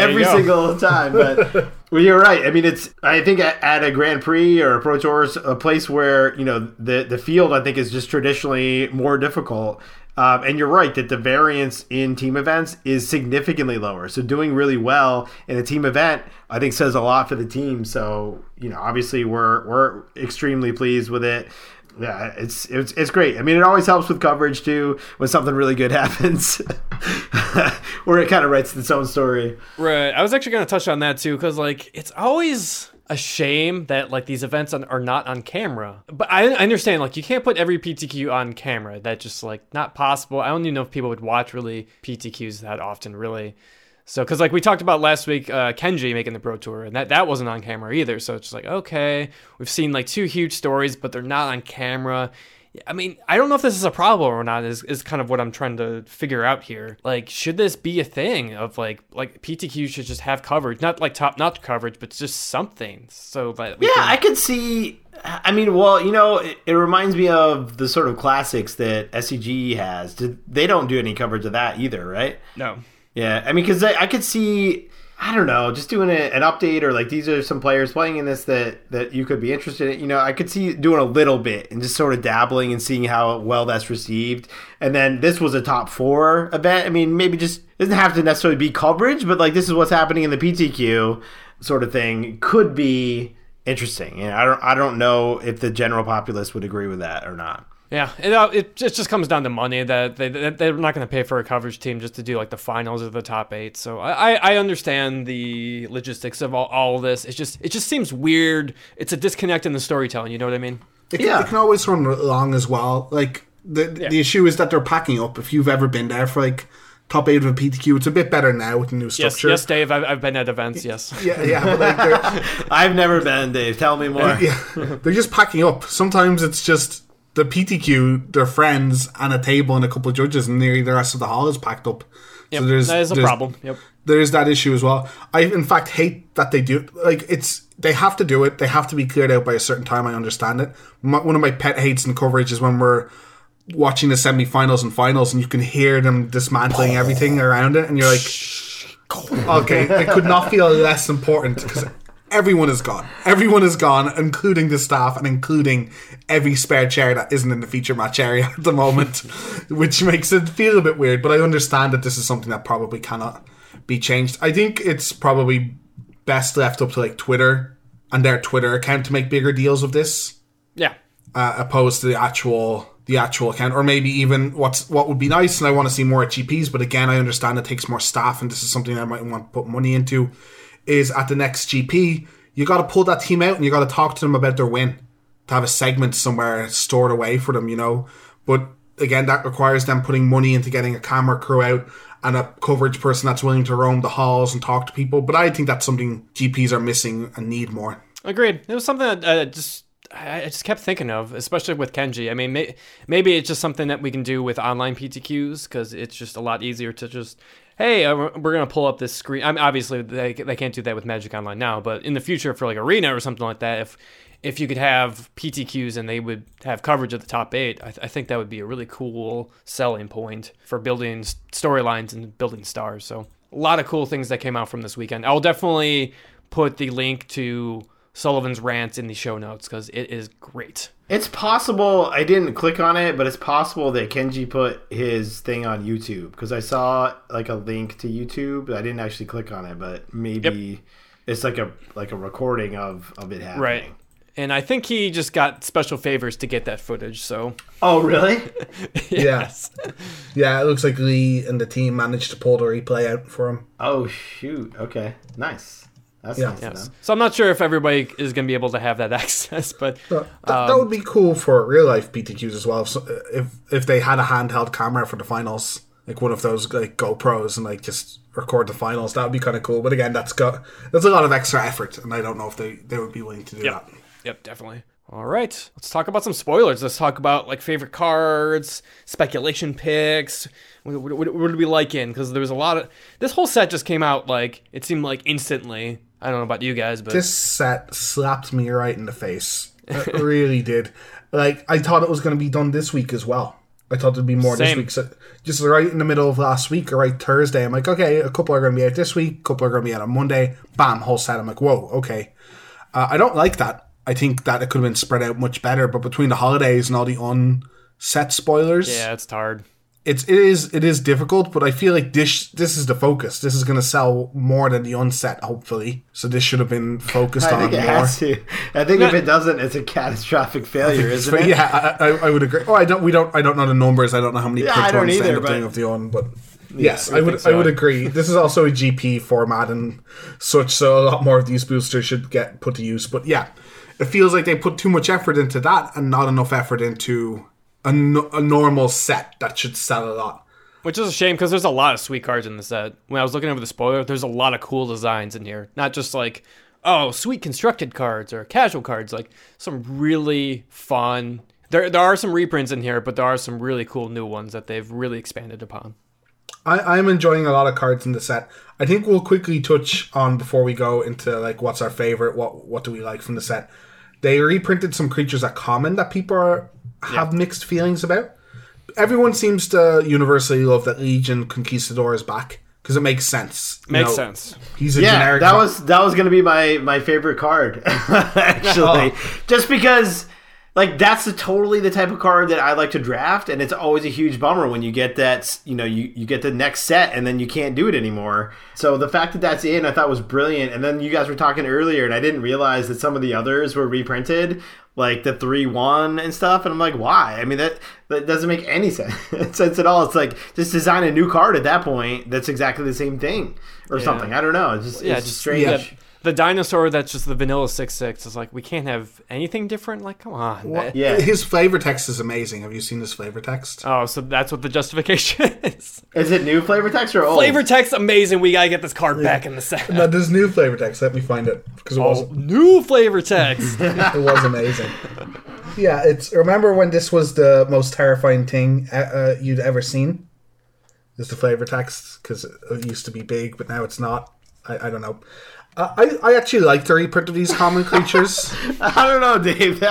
time. But well, you're right. I mean, I think at a Grand Prix or a Pro Tour, a place where, you know, the field I think is just traditionally more difficult. And you're right that the variance in team events is significantly lower. So doing really well in a team event, I think, says a lot for the team. So, you know, obviously we're extremely pleased with it. Yeah, it's great. I mean, it always helps with coverage too when something really good happens, where it kind of writes its own story. Right. I was actually going to touch on that too, because like it's always a shame that like these events are not on camera. But I understand like you can't put every PTQ on camera. That's just like not possible. I don't even know if people would watch really PTQs that often, really. So, because like we talked about last week, Kenji making the Pro Tour, and that wasn't on camera either. So it's just like, okay, we've seen like 2 huge stories, but they're not on camera. I mean, I don't know if this is a problem or not, is kind of what I'm trying to figure out here. Like, should this be a thing of like PTQ should just have coverage, not like top-notch coverage, but just something so that I could see. I mean, well, you know, it reminds me of the sort of classics that SCG has. They don't do any coverage of that either, right? No. Yeah, I mean, because I could see, I don't know, just doing an update or like these are some players playing in this that you could be interested in. You know, I could see doing a little bit and just sort of dabbling and seeing how well that's received. And then this was a top 4 event. I mean, maybe just doesn't have to necessarily be coverage, but like this is what's happening in the PTQ sort of thing could be interesting. And I don't know if the general populace would agree with that or not. Yeah, it just comes down to money that they're not going to pay for a coverage team just to do like the finals or the top 8. So I understand the logistics of all of this. It just seems weird. It's a disconnect in the storytelling. You know what I mean? It can always run long as well. Like the issue is that they're packing up. If you've ever been there for like top 8 of a PTQ, it's a bit better now with the new structure. Yes, Dave. I've been at events. Yes. Yeah. But like I've never been, Dave. Tell me more. They're just packing up. Sometimes it's just the PTQ, their friends, and a table and a couple of judges, and nearly the rest of the hall is packed up. Yep, so that is a problem. Yep. There's that issue as well. I, in fact, hate that they do. Like, they have to do it. They have to be cleared out by a certain time. I understand it. One of my pet hates in coverage is when we're watching the semi-finals and finals, and you can hear them dismantling everything around it, and you're like, okay, it could not feel less important because everyone is gone. Everyone is gone, including the staff and including every spare chair that isn't in the feature match area at the moment, which makes it feel a bit weird. But I understand that this is something that probably cannot be changed. I think it's probably best left up to like Twitter and their Twitter account to make bigger deals of this. Yeah. Opposed to the actual account, or maybe even what would be nice, and I want to see more at GPs, but again, I understand it takes more staff, and this is something I might want to put money into, is at the next GP, you got to pull that team out and you got to talk to them about their win, to have a segment somewhere stored away for them, you know. But again, that requires them putting money into getting a camera crew out and a coverage person that's willing to roam the halls and talk to people. But I think that's something GPs are missing and need more. Agreed. It was something that I just kept thinking of, especially with Kenji. I mean, maybe it's just something that we can do with online PTQs, because it's just a lot easier to just, hey, we're going to pull up this screen. I mean, obviously, they can't do that with Magic Online now, but in the future for like Arena or something like that, if you could have PTQs and they would have coverage of the top 8, I think that would be a really cool selling point for building storylines and building stars. So a lot of cool things that came out from this weekend. I'll definitely put the link to Sullivan's rant in the show notes because it is great. It's possible, I didn't click on it, but it's possible that Kenji put his thing on YouTube, because I saw like a link to YouTube. I didn't actually click on it, but maybe it's like a recording of it happening. Right. And I think he just got special favors to get that footage, so. Oh, really? Yes. Yeah, it looks like Lee and the team managed to pull the replay out for him. Oh, shoot. Okay. Nice. That's Yeah. nice to know. Yes. So I'm not sure if everybody is going to be able to have that access, but That would be cool for real life PTQs as well. If they had a handheld camera for the finals, like one of those like GoPros, and like just record the finals, that would be kind of cool. But again, that's a lot of extra effort, and I don't know if they would be willing to do that. Yep, definitely. All right, let's talk about some spoilers. Let's talk about like favorite cards, speculation picks. What did we like in? Because there was a lot of this whole set just came out like it seemed like instantly. I don't know about you guys, but This set slapped me right in the face. It really did. Like, I thought it was going to be done this week as well. I thought there'd be more Same. this week. So just right in the middle of last week, or right Thursday, I'm like, okay, a couple are going to be out this week, a couple are going to be out on Monday. Bam, whole set. I'm like, whoa, okay. I don't like that. I think that it could have been spread out much better, but between the holidays and all the unset spoilers, yeah, it's hard. it is difficult, but I feel like this is the focus. This is going to sell more than the unset, hopefully. So this should have been focused I on think it more. has to. I think if it doesn't, it's a catastrophic failure, isn't it? Yeah, I would agree. Oh, I don't know the numbers. I don't know how many Yeah, picked I don't ones they either, end up but- doing of the on, but yes, I I think would so. I would agree. This is also a GP format and such, so a lot more of these boosters should get put to use. But yeah, it feels like they put too much effort into that and not enough effort into a normal set that should sell a lot. Which is a shame because there's a lot of sweet cards in the set. When I was looking over the spoiler, there's a lot of cool designs in here. Not just like, oh, sweet constructed cards or casual cards. Like some really fun. There are some reprints in here, but there are some really cool new ones that they've really expanded upon. I'm enjoying a lot of cards in the set. I think we'll quickly touch on before we go into like what's our favorite, what do we like from the set. They reprinted some creatures at common that people have mixed feelings about. Everyone seems to universally love that Legion Conquistador is back because it makes sense. Makes sense. He's a Yeah, generic. that was going to be my favorite card, actually. Just because, like, that's totally the type of card that I like to draft, and it's always a huge bummer when you get that, you get the next set and then you can't do it anymore. So the fact that that's in, I thought was brilliant. And then you guys were talking earlier, and I didn't realize that some of the others were reprinted, like the 3-1 and stuff. And I'm like, why? I mean, that doesn't make any sense at all. It's like, just design a new card at that point that's exactly the same thing or something. I don't know. It's just strange. The dinosaur that's just the vanilla 6/6 is like, we can't have anything different? Like, come on. Yeah. His flavor text is amazing. Have you seen his flavor text? Oh, so that's what the justification is. Is it new flavor text or old? Flavor text, amazing. We gotta get this card back in the set. No, there's new flavor text. Let me find it because it was New flavor text. it was amazing. Yeah, remember when this was the most terrifying thing you'd ever seen? Is the flavor text because it used to be big, but now it's not. I don't know. I actually like the reprint of these common creatures. I don't know, Dave.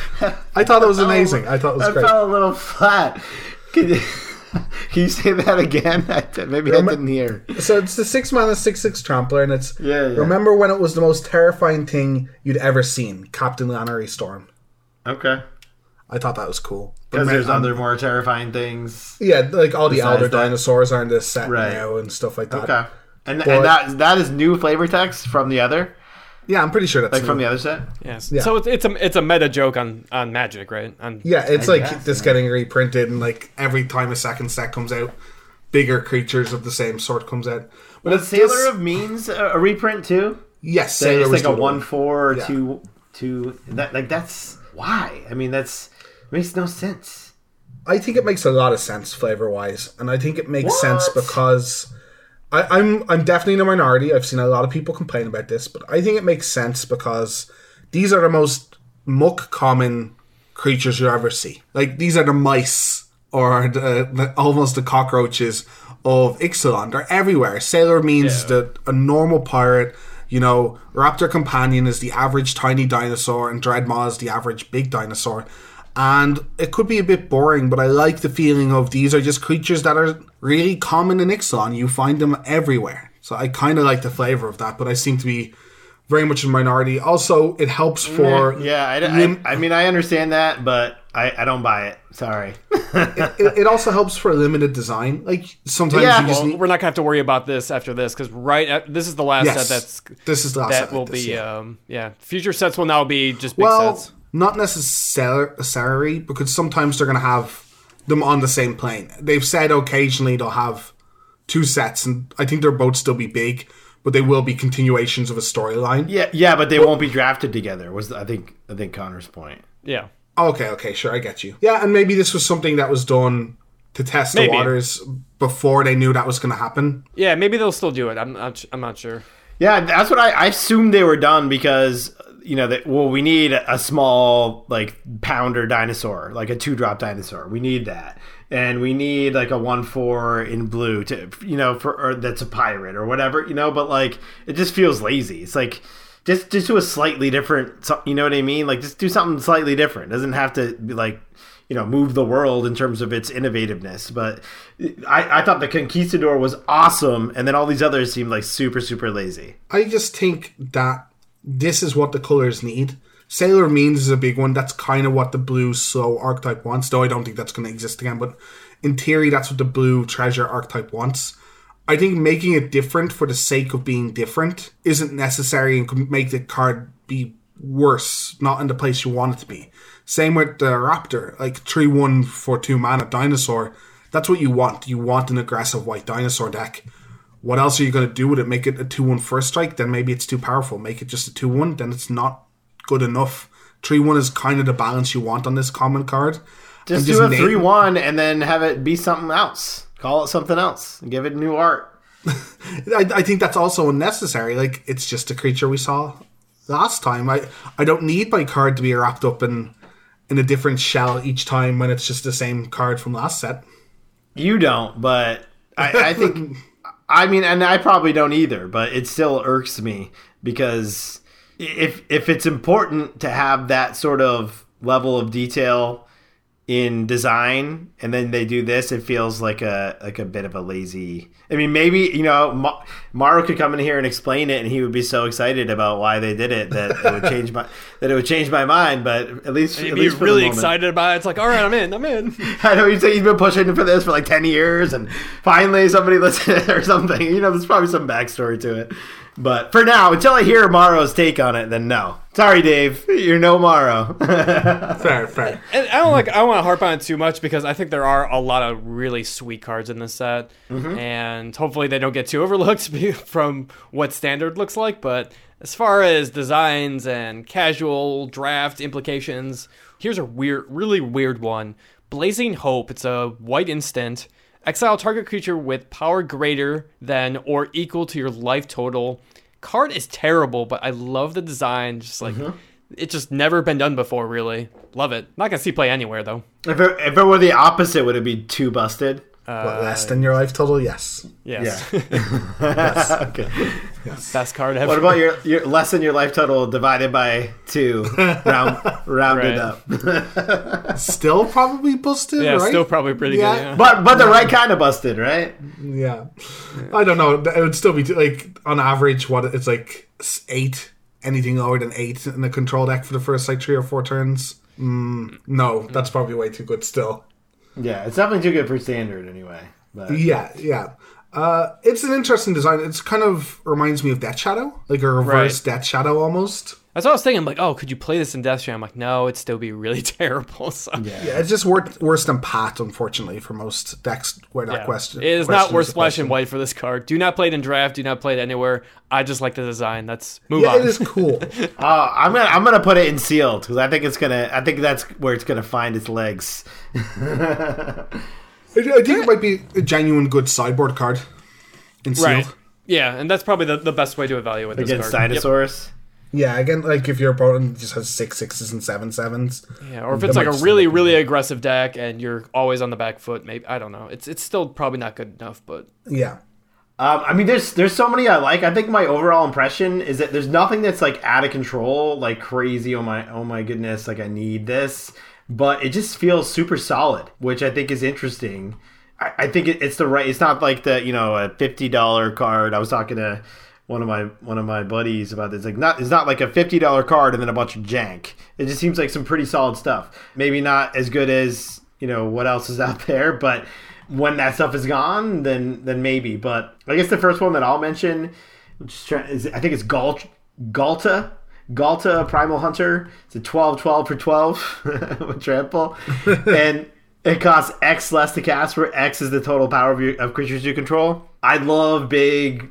I thought it was amazing. I thought it was That great. fell a little flat. Can you say that again? Maybe I didn't hear. So it's the 6-mana 6/6 trampler, and it's Yeah. remember when it was the most terrifying thing you'd ever seen, Captain Lannery Storm. Okay. I thought that was cool. Because But there's man, other more terrifying things. yeah, like all the Besides elder that. dinosaurs are in this set Right. now and stuff like that. Okay. And But- that is new flavor text from the other? Yeah, I'm pretty sure that's Like from new. the other set? Yes. Yeah. So it's a meta joke on Magic, right? Yeah, it's I like guess, this getting reprinted, and like every time a second set comes out, bigger creatures of the same sort comes out. But Was Sailor of Means a reprint too? yes, So Sailor it's was like a the one. 1/4 or Yeah. 2. That's why. I mean, it makes no sense. I think it makes a lot of sense flavor wise, and I think it makes sense What? because I'm definitely in a minority. I've seen a lot of people complain about this, but I think it makes sense because these are the most muck common creatures you ever see. Like these are the mice or almost the cockroaches of Ixalan. They're everywhere. Sailor means a normal pirate. Raptor Companion is the average tiny dinosaur, and Dreadmaw is the average big dinosaur. And it could be a bit boring, but I like the feeling of these are just creatures that are really common in Ixalan. You find them everywhere. So I kind of like the flavor of that, but I seem to be very much in minority. Also, it helps for... Yeah, I mean, I understand that, but I don't buy it. Sorry. it also helps for limited design. Like, sometimes Yeah. you just Well, need... we're not gonna have to worry about this after this because this is the last Yes, set this is the last that set will like this, be yeah. future sets will now be just big Well, sets. not necessarily, because sometimes they're going to have them on the same plane. They've said occasionally they'll have two sets, and I think they'll both still be big, but they will be continuations of a storyline. Yeah, but they won't be drafted together. Was I think Connor's point. Yeah. Okay, sure, I get you. Yeah, and maybe this was something that was done to test the Maybe. waters before they knew that was going to happen. Yeah, maybe they'll still do it. I'm not sure. Yeah, that's what I assumed they were done because, we need a small, like, pounder dinosaur, like a 2-drop dinosaur. We need that. And we need, like, a 1/4 in blue to, or that's a pirate or whatever, but, like, it just feels lazy. It's like, just do a slightly different, you know what I mean? Like, just do something slightly different. It doesn't have to be, like, move the world in terms of its innovativeness. But I thought the Conquistador was awesome, and then all these others seemed like super, super lazy. I just think that this is what the colors need. Sailor Means is a big one. That's kind of what the blue slow archetype wants, though I don't think that's going to exist again. But in theory, that's what the blue treasure archetype wants. I think making it different for the sake of being different isn't necessary and could make the card be worse, not in the place you want it to be. Same with the Raptor, like 3/1 for 2 mana dinosaur. That's what you want. You want an aggressive white dinosaur deck. What else are you going to do with it? Make it a 2/1 first strike? Then maybe it's too powerful. Make it just a 2/1, then it's not good enough. 3/1 is kind of the balance you want on this common card. Just do a 3/1 and then have it be something else. Call it something else and give it new art. I think that's also unnecessary. Like, it's just a creature we saw last time. I don't need my card to be wrapped up in a different shell each time when it's just the same card from last set. You don't, but I think... I mean, and I probably don't either, but it still irks me because if it's important to have that sort of level of detail in design, and then they do this, it feels like a bit of a lazy. I mean, maybe Mario could come in here and explain it, and he would be so excited about why they did it that it would change my mind. But at least he'd be really excited about it. It's like, all right, I'm in. I know he's been pushing for this for like 10 years, and finally somebody listened or something. There's probably some backstory to it. But for now, until I hear Maro's take on it, then no. Sorry, Dave. You're no Maro. Fair. And I don't want to harp on it too much because I think there are a lot of really sweet cards in this set. Mm-hmm. And hopefully they don't get too overlooked from what standard looks like. But as far as designs and casual draft implications, here's a really weird one. Blazing Hope. It's a white instant. Exile target creature with power greater than or equal to your life total. Card is terrible, but I love the design. Just like it's just never been done before, really. Love it. Not gonna see play anywhere though. If it were the opposite, would it be too busted? Less than your life total? Yes. Yes. Yeah. Yes. Okay. Yes. Best card ever. What about your less than your life total divided by 2, rounded up? Still probably busted, yeah, right? still probably pretty good. Yeah. But the right kind of busted, right? Yeah. I don't know. It would still be like on average. It's like 8. Anything lower than 8 in the control deck for the first like 3 or 4 turns. No, that's probably way too good still. Yeah, it's definitely too good for standard anyway. But. Yeah. It's an interesting design. It's kind of reminds me of Death Shadow, like a reverse Death Shadow almost. That's what I was thinking. I'm like, oh, could you play this in Death Shadow? I'm like, no, it'd still be really terrible. So. Yeah, it's just worse than Pat, unfortunately, for most decks where that question. It is not worth splash and white for this card. Do not play it in draft. Do not play it anywhere. I just like the design. Let's move on. Yeah, it is cool. I'm gonna put it in sealed because I think that's where it's gonna find its legs. I think it might be a genuine good sideboard card in sealed. Right. Yeah, and that's probably the best way to evaluate this against card. dinosaurs. Yep. Yeah, again, like if your opponent just has 6 6s and 7 7s. Yeah, or if it's like a really, really aggressive deck and you're always on the back foot, maybe I don't know. It's still probably not good enough, but yeah. I mean, there's so many I like. I think my overall impression is that there's nothing that's like out of control, like crazy. Oh my goodness, like I need this, but it just feels super solid, which I think is interesting. I think it's the right. It's not like the a $50 card. I was talking to one of my buddies about this. It's not like a $50 card and then a bunch of jank. It just seems like some pretty solid stuff. Maybe not as good as what else is out there, but when that stuff is gone, then maybe. But I guess the first one that I'll mention, I think it's Galta Primal Hunter. It's a 12/12 for 12 with trample, and it costs X less to cast, where X is the total power of creatures you control. I love big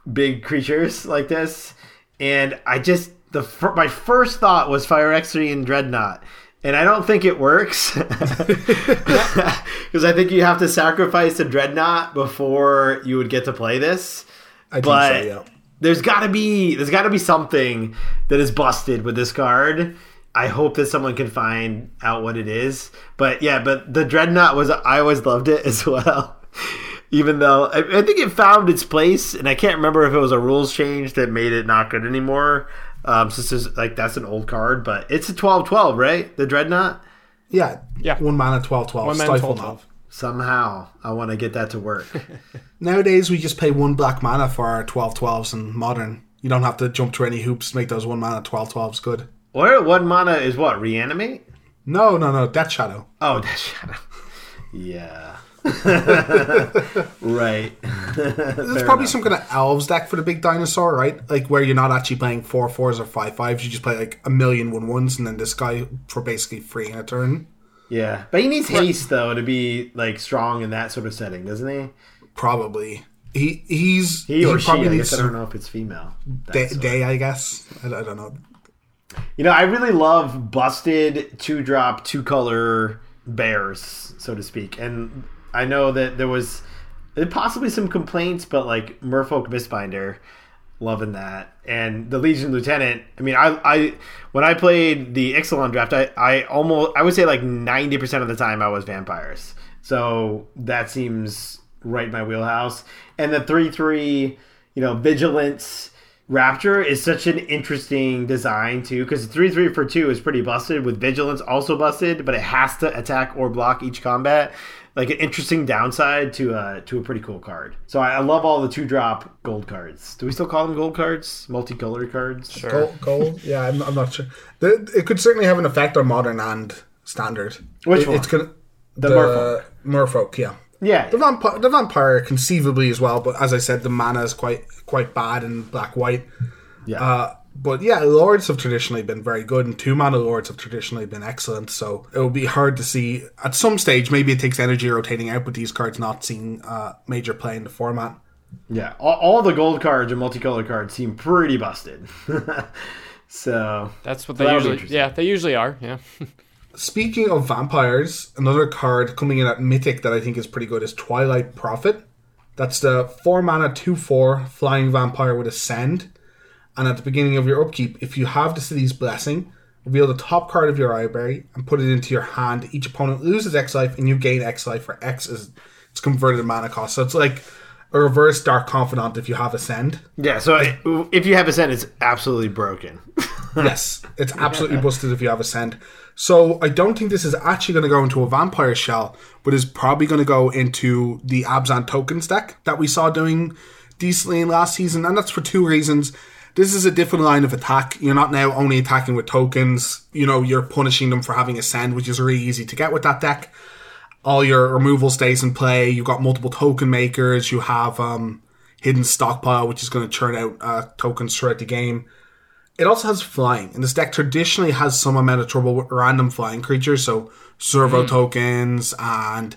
big creatures like this, and I just my first thought was Fire X3 and Dreadnought. And I don't think it works because I think you have to sacrifice the Dreadnought before you would get to play this. I think so, yeah. There's got to be something that is busted with this card. I hope that someone can find out what it is. But the Dreadnought I always loved it as well. Even though I think it found its place, and I can't remember if it was a rules change that made it not good anymore. Since that's an old card, but it's a 12/12, right? The Dreadnought? Yeah. 1 mana 12/12. 1 mana Stifle 12/12. Nav. Somehow, I want to get that to work. Nowadays, we just pay 1 black mana for our 12/12s in Modern. You don't have to jump through any hoops to make those 1 mana 12/12s good. Or 1 mana is what? Reanimate? No. Death Shadow. Oh, Death Shadow. Yeah. Right. There's probably some kind of elves deck for the big dinosaur, right? Like where you're not actually playing 4/4s or 5/5s. You just play like a million 1/1s and then this guy for basically free in a turn. Yeah, but he needs haste though to be like strong in that sort of setting, doesn't he? Probably. He or probably she. I needs guess I don't know if it's female. day, I guess. I don't know. You know, I really love busted 2-drop 2-color bears, so to speak, and I know that there was possibly some complaints, but like Merfolk Mistbinder, loving that, and the Legion Lieutenant. I mean, I when I played the Ixalan draft, I would say like 90% of the time I was vampires, so that seems right in my wheelhouse. And the 3/3, Vigilance Rapture is such an interesting design too, because 3/3 for 2 is pretty busted, with Vigilance also busted, but it has to attack or block each combat. Like an interesting downside to a pretty cool card. So I love all the 2-drop gold cards. Do we still call them gold cards? Multicolored cards? Sure. Gold? Yeah, I'm not sure. It could certainly have an effect on Modern and Standard. Which one? It's gonna, the Merfolk. Merfolk, yeah. Yeah. The Vampire conceivably as well, but as I said, the mana is quite bad in black-white. Yeah. But yeah, Lords have traditionally been very good, and 2-mana Lords have traditionally been excellent, so it will be hard to see. At some stage, maybe it takes energy rotating out, but these cards not seeing major play in the format. Yeah, all the gold cards and multicolored cards seem pretty busted. So that's what they usually. Yeah, they usually are. Yeah. Speaking of vampires, another card coming in at Mythic that I think is pretty good is Twilight Prophet. That's the 4-mana 2/4 flying vampire with Ascend. And at the beginning of your upkeep, if you have the City's Blessing, reveal the top card of your library and put it into your hand. Each opponent loses X life, and you gain X life, for X is its converted mana cost. So it's like a reverse Dark Confidant if you have Ascend. Yeah, so if you have Ascend, it's absolutely broken. Yes, it's absolutely busted if you have Ascend. So I don't think this is actually going to go into a Vampire Shell, but is probably going to go into the Abzan Tokens deck that we saw doing decently in last season, and that's for 2 reasons. This is a different line of attack. You're not now only attacking with tokens. You're punishing them for having Ascend, which is really easy to get with that deck. All your removal stays in play. You've got multiple token makers. You have Hidden Stockpile, which is going to churn out tokens throughout the game. It also has flying, and this deck traditionally has some amount of trouble with random flying creatures, so servo tokens and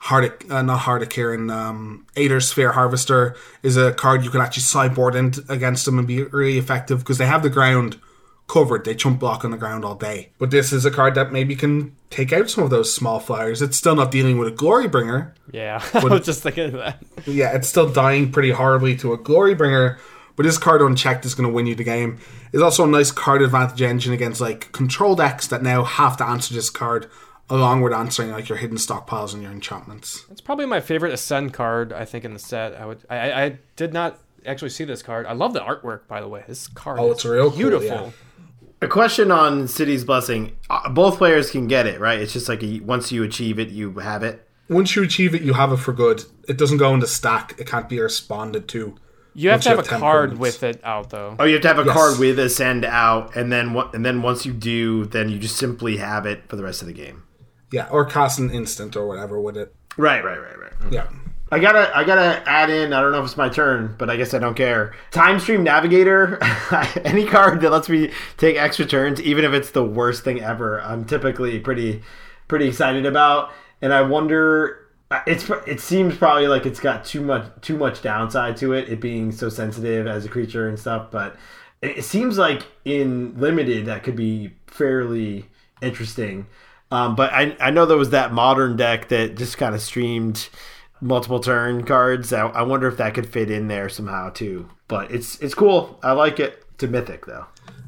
Aether Sphere Harvester is a card you can actually sideboard against them and be really effective because they have the ground covered. They chump block on the ground all day. But this is a card that maybe can take out some of those small flyers. It's still not dealing with a Glorybringer. Yeah, I was just thinking of that. Yeah, it's still dying pretty horribly to a Glorybringer, but this card unchecked is going to win you the game. It's also a nice card advantage engine against like control decks that now have to answer this card, along with answering like your hidden stockpiles and your enchantments. It's probably my favorite Ascend card, I think, in the set. I did not actually see this card. I love the artwork, by the way. This card it's real beautiful. Cool, yeah. A question on City's Blessing. Both players can get it, right? It's just like once you achieve it, you have it. Once you achieve it, you have it for good. It doesn't go in the stack. It can't be responded to. You have to have a card with it out, though. Oh, you have to have a card with Ascend out, and then once you do, then you just simply have it for the rest of the game. Yeah, or cast an instant or whatever with it. Right. Yeah. I gotta add in, I don't know if it's my turn, but I guess I don't care. Time Stream Navigator, any card that lets me take extra turns, even if it's the worst thing ever, I'm typically pretty excited about. And I wonder, It seems probably like it's got too much downside to it being so sensitive as a creature and stuff, but it seems like in limited that could be fairly interesting. But I know there was that modern deck that just kind of streamed multiple turn cards. I wonder if that could fit in there somehow too. But it's cool. I like it. It's a mythic though.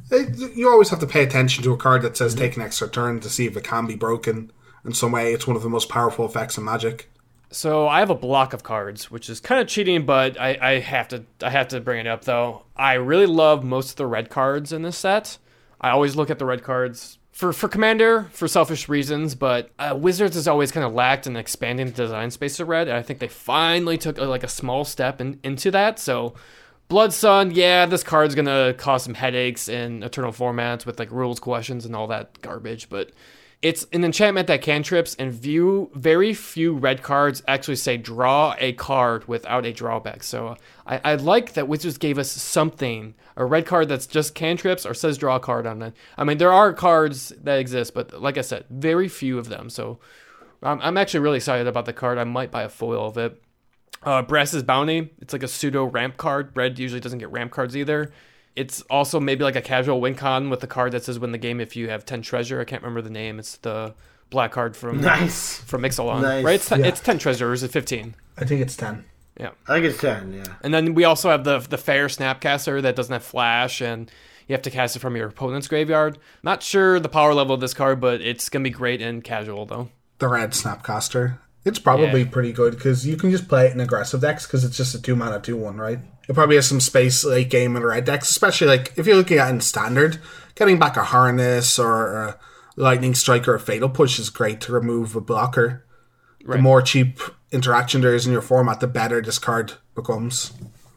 You always have to pay attention to a card that says take an extra turn to see if it can be broken in some way. It's one of the most powerful effects in Magic. So I have a block of cards, which is kind of cheating, but I have to bring it up though. I really love most of the red cards in this set. I always look at the red cards for Commander for selfish reasons, but Wizards has always kind of lacked in expanding the design space of red, and I think they finally took a small step into that. So Blood Sun, yeah, this card's gonna cause some headaches in Eternal formats with like rules questions and all that garbage, but it's an enchantment that cantrips, and very few red cards actually say draw a card without a drawback. So I like that Wizards gave us something, a red card that's just cantrips or says draw a card on it. I mean, there are cards that exist, but like I said, very few of them. So I'm actually really excited about the card. I might buy a foil of it. Brass's Bounty, it's like a pseudo ramp card. Red usually doesn't get ramp cards either. It's also maybe like a casual win con with the card that says win the game if you have 10 treasure. I can't remember the name. It's the black card from Ixalan. Nice. Right? It's 10 treasure, or is it 15? I think it's 10. Yeah. I think it's 10, yeah. And then we also have the fair Snapcaster that doesn't have flash, and you have to cast it from your opponent's graveyard. Not sure the power level of this card, but it's going to be great in casual, though. The red Snapcaster. It's probably pretty good because you can just play it in aggressive decks because it's just a 2-mana 2/1, right? It probably has some space late game in red decks, especially like if you're looking at it in standard, getting back a Harness or a Lightning Strike or a Fatal Push is great to remove a blocker. Right. The more cheap interaction there is in your format, the better this card becomes.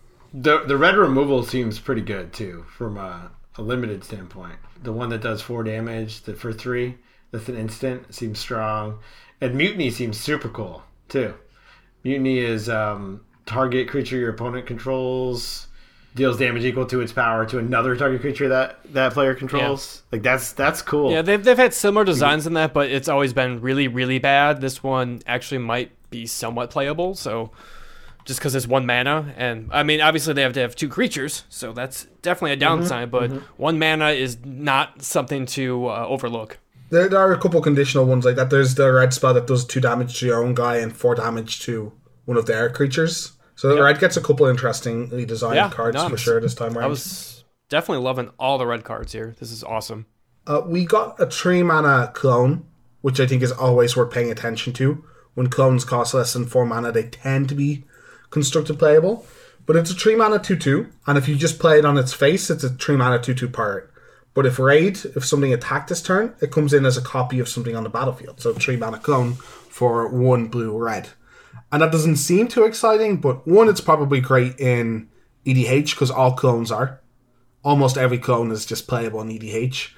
The red removal seems pretty good too from a limited standpoint. The one that does 4 damage for 3, that's an instant, seems strong. And Mutiny seems super cool, too. Mutiny is target creature your opponent controls, deals damage equal to its power to another target creature that player controls. Yeah. Like, that's cool. Yeah, they've had similar designs in that, but it's always been really, really bad. This one actually might be somewhat playable, so just because it's 1 mana. And, I mean, obviously they have to have 2 creatures, so that's definitely a downside, but 1 mana is not something to overlook. There are a couple conditional ones like that. There's the red spell that does 2 damage to your own guy and 4 damage to one of their creatures. So the red gets a couple interestingly designed cards for sure this time around. I was definitely loving all the red cards here. This is awesome. We got a 3-mana clone, which I think is always worth paying attention to. When clones cost less than 4 mana, they tend to be constructed playable. But it's a 3-mana 2/2, and if you just play it on its face, it's a 3-mana 2/2 pirate. But if something attacked this turn, it comes in as a copy of something on the battlefield. So 3-mana clone for 1 blue-red. And that doesn't seem too exciting, but 1, it's probably great in EDH because all clones are. Almost every clone is just playable in EDH.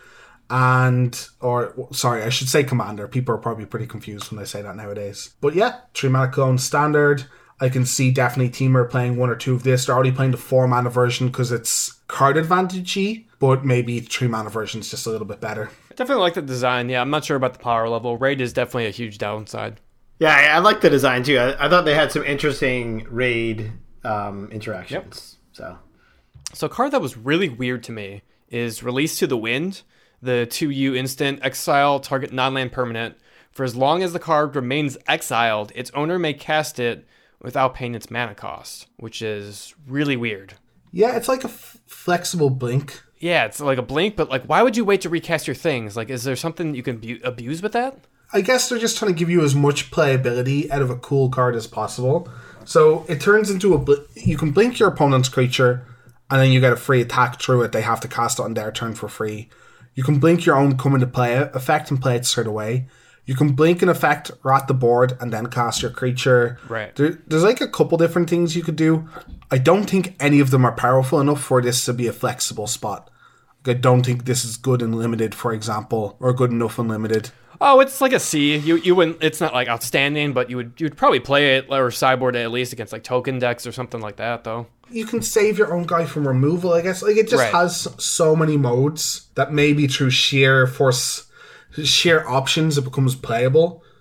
I should say Commander. People are probably pretty confused when I say that nowadays. But yeah, 3-mana clone standard. I can see definitely Teamer playing 1 or 2 of this. They're already playing the 4-mana version because it's card advantage-y, but maybe the 3-mana version is just a little bit better. I definitely like the design. Yeah, I'm not sure about the power level. Raid is definitely a huge downside. Yeah, I like the design too. I thought they had some interesting raid interactions. Yep. So a card that was really weird to me is Release to the Wind, the 2U instant exile target non-land permanent. For as long as the card remains exiled, its owner may cast it without paying its mana cost, which is really weird. Yeah, it's like a flexible blink. Yeah, it's like a blink, but like, why would you wait to recast your things? Like, is there something you can abuse with that? I guess they're just trying to give you as much playability out of a cool card as possible. So it turns into you can blink your opponent's creature, and then you get a free attack through it. They have to cast it on their turn for free. You can blink your own come into play effect and play it straight away. You can blink an effect, rot the board, and then cast your creature. Right. There's like a couple different things you could do. I don't think any of them are powerful enough for this to be a flexible spot. Like, I don't think this is good in limited, for example, or good enough in limited. Oh, it's like a C. You wouldn't. It's not like outstanding, but you'd probably play it or sideboard it at least against like token decks or something like that, though. You can save your own guy from removal, I guess. Like, it just has so many modes that maybe through sheer options it becomes playable.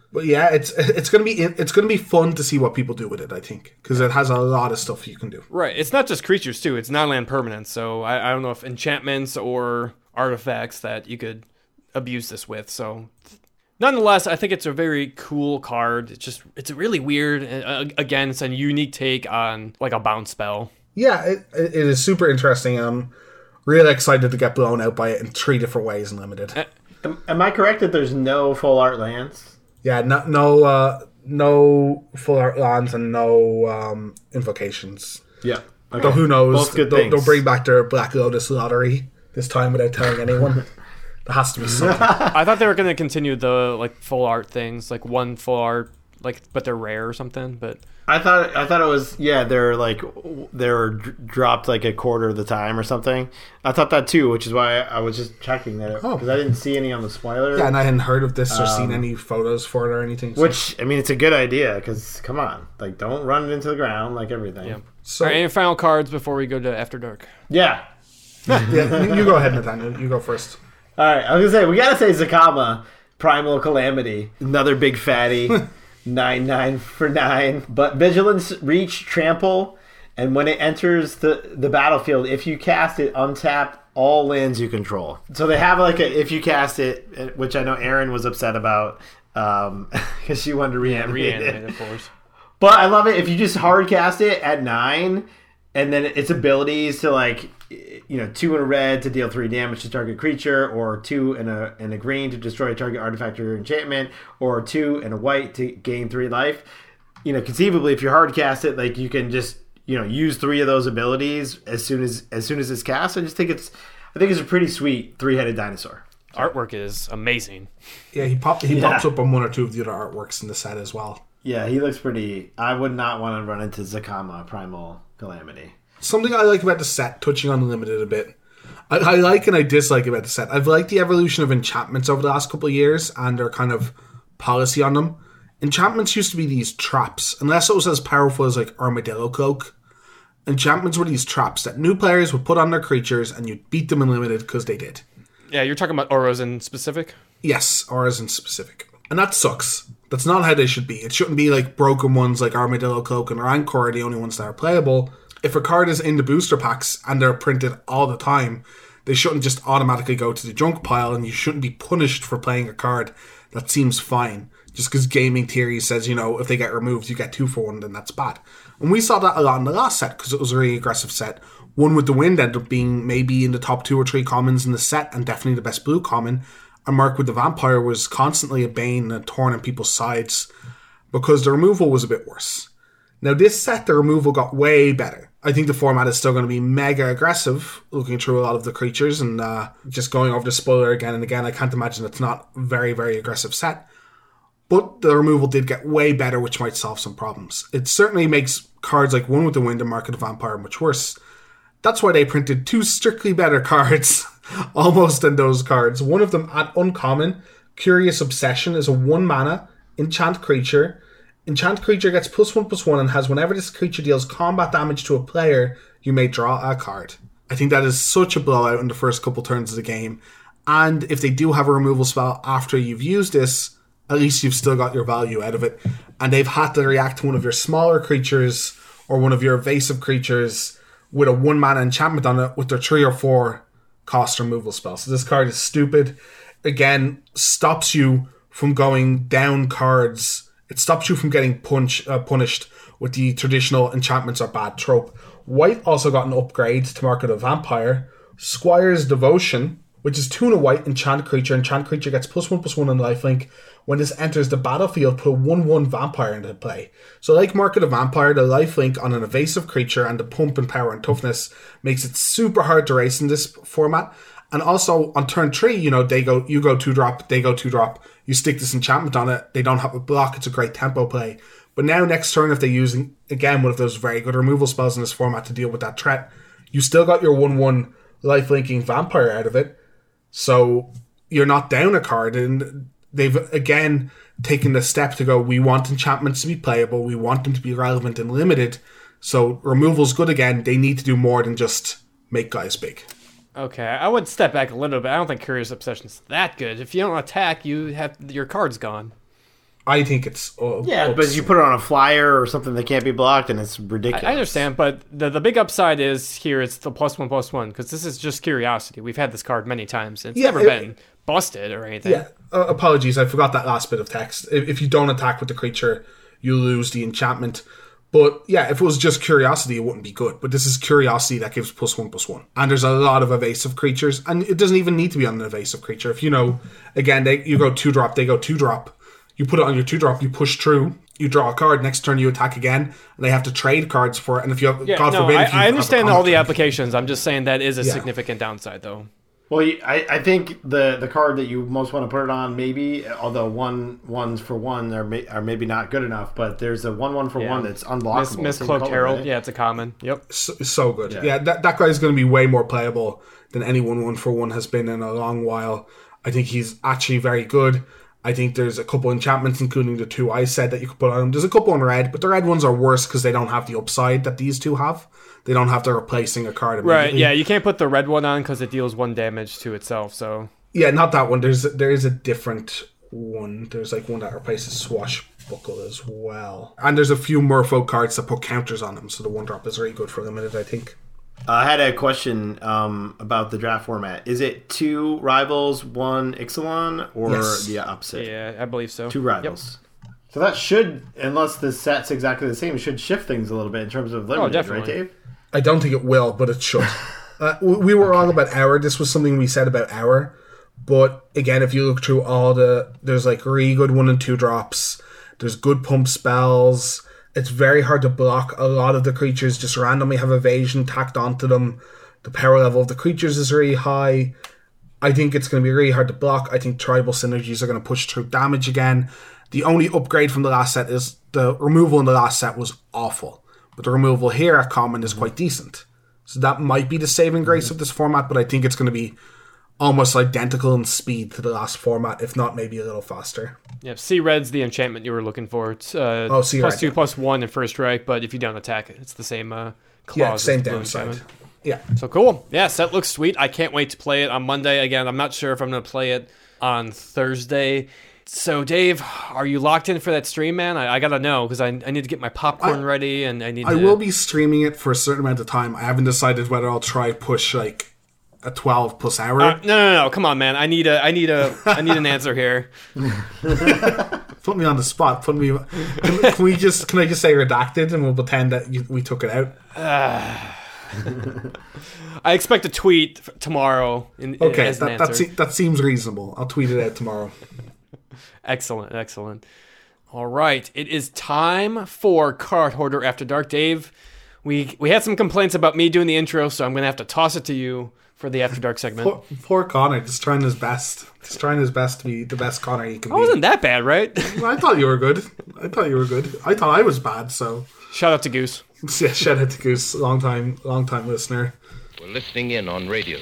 But yeah, it's gonna be fun to see what people do with it. I think because it has a lot of stuff you can do. Right. It's not just creatures too. It's non-land permanents. So I don't know if enchantments or artifacts that you could abuse this with. So nonetheless, I think it's a very cool card. It's really weird. Again, it's a unique take on like a bounce spell. Yeah, it is super interesting. I'm really excited to get blown out by it in 3 different ways in Limited. Am I correct that there's no full art lands? Yeah, no full art lands and no invocations. Yeah. Okay. Though who knows? Both good things. They'll bring back their Black Lotus lottery this time without telling anyone. There has to be something. I thought they were going to continue the like full art things, like one full art, like but they're rare or something. But I thought it was they're dropped like a quarter of the time or something. I thought that too, which is why I was just checking that because I didn't see any on the spoiler. Yeah, and I hadn't heard of this or seen any photos for it or anything. So. Which I mean, it's a good idea because come on, like don't run it into the ground like everything. yeah. So, all right, any final cards before we go to After Dark? Yeah. yeah, you go ahead, Nathaniel. You go first. All right, I was gonna say we gotta say Zakama, Primal Calamity, another big fatty. 9/9 for 9. But Vigilance, Reach, Trample, and when it enters the battlefield, if you cast it, untap all lands you control. So they have like if you cast it, which I know Aaron was upset about because she wanted to reanimate it. Of course. But I love it if you just hard cast it at 9, and then its abilities to like 2 in a red to deal 3 damage to target creature, or 2 in a green to destroy a target artifact or enchantment, or 2 in a white to gain 3 life. Conceivably, if you hard cast it, like you can just use 3 of those abilities as soon as it's cast. I think it's a pretty sweet 3-headed dinosaur. Artwork is amazing. Yeah, he pops up on 1 or 2 of the other artworks in the set as well. Yeah, he looks pretty. I would not want to run into Zakama, Primal Calamity. Something I like about the set, touching on Limited a bit, I like and I dislike about the set. I've liked the evolution of enchantments over the last couple of years and their kind of policy on them. Enchantments used to be these traps, unless it was as powerful as like Armadillo Cloak. Enchantments were these traps that new players would put on their creatures and you'd beat them in Limited because they did. Yeah, you're talking about auras in specific? Yes, auras in specific. And that sucks. That's not how they should be. It shouldn't be like broken ones like Armadillo Cloak and Rancor are the only ones that are playable. If a card is in the booster packs and they're printed all the time, they shouldn't just automatically go to the junk pile, and you shouldn't be punished for playing a card that seems fine. Just because gaming theory says, if they get removed, you get 2 for 1, then that's bad. And we saw that a lot in the last set because it was a really aggressive set. One with the Wind ended up being maybe in the top 2 or 3 commons in the set and definitely the best blue common. And Mark with the Vampire was constantly a bane and a thorn in people's sides because the removal was a bit worse. Now, this set, the removal got way better. I think the format is still going to be mega aggressive, looking through a lot of the creatures and just going over the spoiler again and again. I can't imagine it's not a very, very aggressive set. But the removal did get way better, which might solve some problems. It certainly makes cards like One with the Wind and Mark of the Vampire much worse. That's why they printed 2 strictly better cards, almost than those cards. One of them at uncommon, Curious Obsession, is a 1 mana enchant creature. Enchant creature gets +1/+1 and has whenever this creature deals combat damage to a player, you may draw a card. I think that is such a blowout in the first couple turns of the game. And if they do have a removal spell after you've used this, at least you've still got your value out of it. And they've had to react to one of your smaller creatures or one of your evasive creatures with a 1 mana enchantment on it with their 3 or 4 cost removal spell. So this card is stupid. Again, stops you from going down cards. It stops you from getting punished with the traditional enchantments are bad trope. White also got an upgrade to Mark of the Vampire. Squire's Devotion, which is 2 and a white enchant creature. Enchant creature gets +1/+1 on lifelink. When this enters the battlefield, put a 1/1 vampire into play. So like Mark of the Vampire, the lifelink on an evasive creature and the pump and power and toughness makes it super hard to race in this format. And also on turn 3, you go 2-drop, they go 2-drop. You stick this enchantment on it. They don't have a block. It's a great tempo play. But now next turn, if they use, again, one of those very good removal spells in this format to deal with that threat, you still got your 1/1 lifelinking vampire out of it. So you're not down a card. And they've, again, taken the step to go, we want enchantments to be playable. We want them to be relevant and limited. So removal's good again. They need to do more than just make guys big. Okay, I would step back a little bit. I don't think Curious Obsession's that good. If you don't attack, you have your card's gone. I think it's but you put it on a flyer or something that can't be blocked, and it's ridiculous. I understand, but the big upside is here. It's the +1/+1 because this is just curiosity. We've had this card many times. It's never been busted or anything. Yeah. Apologies, I forgot that last bit of text. If you don't attack with the creature, you lose the enchantment. But yeah, if it was just curiosity, it wouldn't be good. But this is curiosity that gives +1/+1. And there's a lot of evasive creatures. And it doesn't even need to be on an evasive creature. If again, you go 2-drop, they go 2-drop. You put it on your 2-drop, you push through, you draw a card, next turn you attack again, and they have to trade cards for it. And if you have, God forbid... I understand all the applications. I'm just saying that is a significant downside, though. Well, I think the card that you most want to put it on, maybe, although ones for one are maybe not good enough, but there's a 1/1 for one that's unblockable. Mistcloaked Herald, right? Yeah, it's a common. Yep. So good. Yeah, that guy is going to be way more playable than any 1/1 for one has been in a long while. I think he's actually very good. I think there's a couple enchantments, including the 2 I said, that you could put on him. There's a couple in red, but the red ones are worse because they don't have the upside that these 2 have. They don't have to replacing a card immediately. Right, yeah, you can't put the red one on because it deals 1 damage to itself, so... Yeah, not that one. There is a different one. There's like one that replaces Swashbuckle as well. And there's a few Merfolk cards that put counters on them, so the 1-drop is very good for limited, I think. I had a question about the draft format. Is it 2 rivals, 1 Ixalan, or the opposite? Yeah, I believe so. 2 rivals. Yep. So that should, unless the set's exactly the same, it should shift things a little bit in terms of limited, right, Dave? I don't think it will, but it should. We were wrong about Hour. This was something we said about Hour. But again, if you look through there's like really good 1 and 2 drops. There's good pump spells. It's very hard to block. A lot of the creatures just randomly have evasion tacked onto them. The power level of the creatures is really high. I think it's going to be really hard to block. I think tribal synergies are going to push through damage again. The only upgrade from the last set is the removal in the last set was awful. But the removal here at Common is quite decent. So that might be the saving grace of this format, but I think it's going to be almost identical in speed to the last format, if not maybe a little faster. Yeah, Sea Red's the enchantment you were looking for. It's +2/+1 in first strike, but if you don't attack it, it's the same clause. Yeah, same downside. Yeah. So cool. Yeah, set looks sweet. I can't wait to play it on Monday. Again, I'm not sure if I'm going to play it on Thursday. So, Dave, are you locked in for that stream, man? I got to know, because I need to get my popcorn ready, and I will be streaming it for a certain amount of time. I haven't decided whether I'll try push, like, a 12+ hour. No. Come on, man. I need an answer here. Put me on the spot. Can I just say redacted, and we'll pretend that we took it out? I expect a tweet tomorrow. Okay, that seems reasonable. I'll tweet it out tomorrow. Excellent. All right, it is time for Card Hoarder After Dark. Dave, we had some complaints about me doing the intro, so I'm going to have to toss it to you for the After Dark segment. Poor Connor, just trying his best. Just trying his best to be the best Connor he can be. I wasn't that bad, right? Well, I thought you were good. I thought I was bad, so... Shout out to Goose. Yeah, shout out to Goose, long time listener. We're listening in on radio.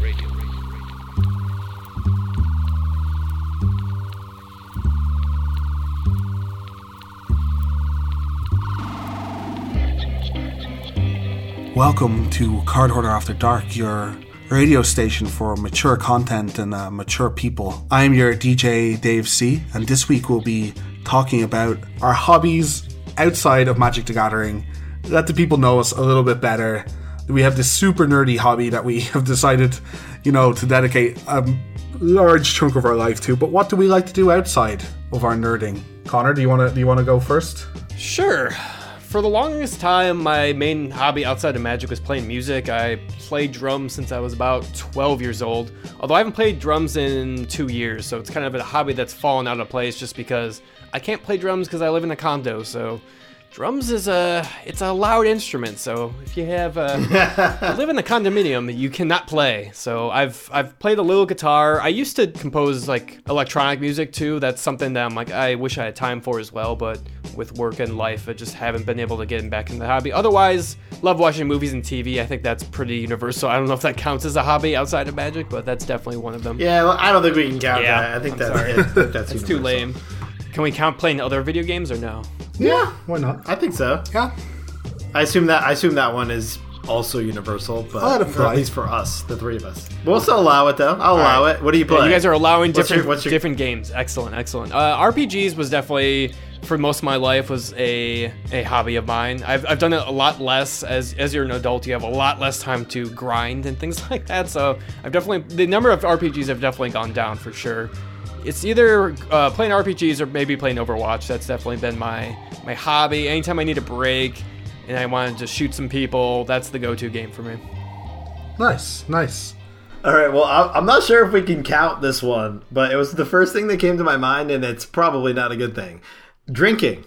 Welcome to Card Hoarder After Dark, your radio station for mature content and mature people. I am your DJ Dave C, and this week we'll be talking about our hobbies outside of Magic the Gathering. Let the people know us a little bit better. We have this super nerdy hobby that we have decided, to dedicate a large chunk of our life to. But what do we like to do outside of our nerding? Connor, do you want to go first? Sure. For the longest time, my main hobby outside of Magic was playing music. I played drums since I was about 12 years old. Although I haven't played drums in 2 years, so it's kind of a hobby that's fallen out of place just because I can't play drums because I live in a condo, so... Drums is it's a loud instrument, so if you have you live in a condominium, you cannot play. So I've played a little guitar. I used to compose like electronic music too. That's something that I'm like I wish I had time for as well, but with work and life, I just haven't been able to get back in the hobby. Otherwise, love watching movies and TV. I think that's pretty universal. I don't know if that counts as a hobby outside of Magic, but that's definitely one of them. Yeah, well, I don't think we can count that. I think that's too lame. Can we count playing other video games or no? Yeah, why not? I think so. Yeah. I assume that one is also universal, but I'd apply. at least for us, the three of us. We'll still allow it though. I'll allow it. What do you play? Yeah, you guys are allowing What's different your- different games. Excellent. RPGs was definitely, for most of my life, was a hobby of mine. I've done it a lot less. As you're an adult, you have a lot less time to grind and things like that. So the number of RPGs have definitely gone down for sure. It's either playing RPGs or maybe playing Overwatch. That's definitely been my hobby. Anytime I need a break and I want to just shoot some people, that's the go-to game for me. Nice. All right, well, I'm not sure if we can count this one, but it was the first thing that came to my mind, and it's probably not a good thing. Drinking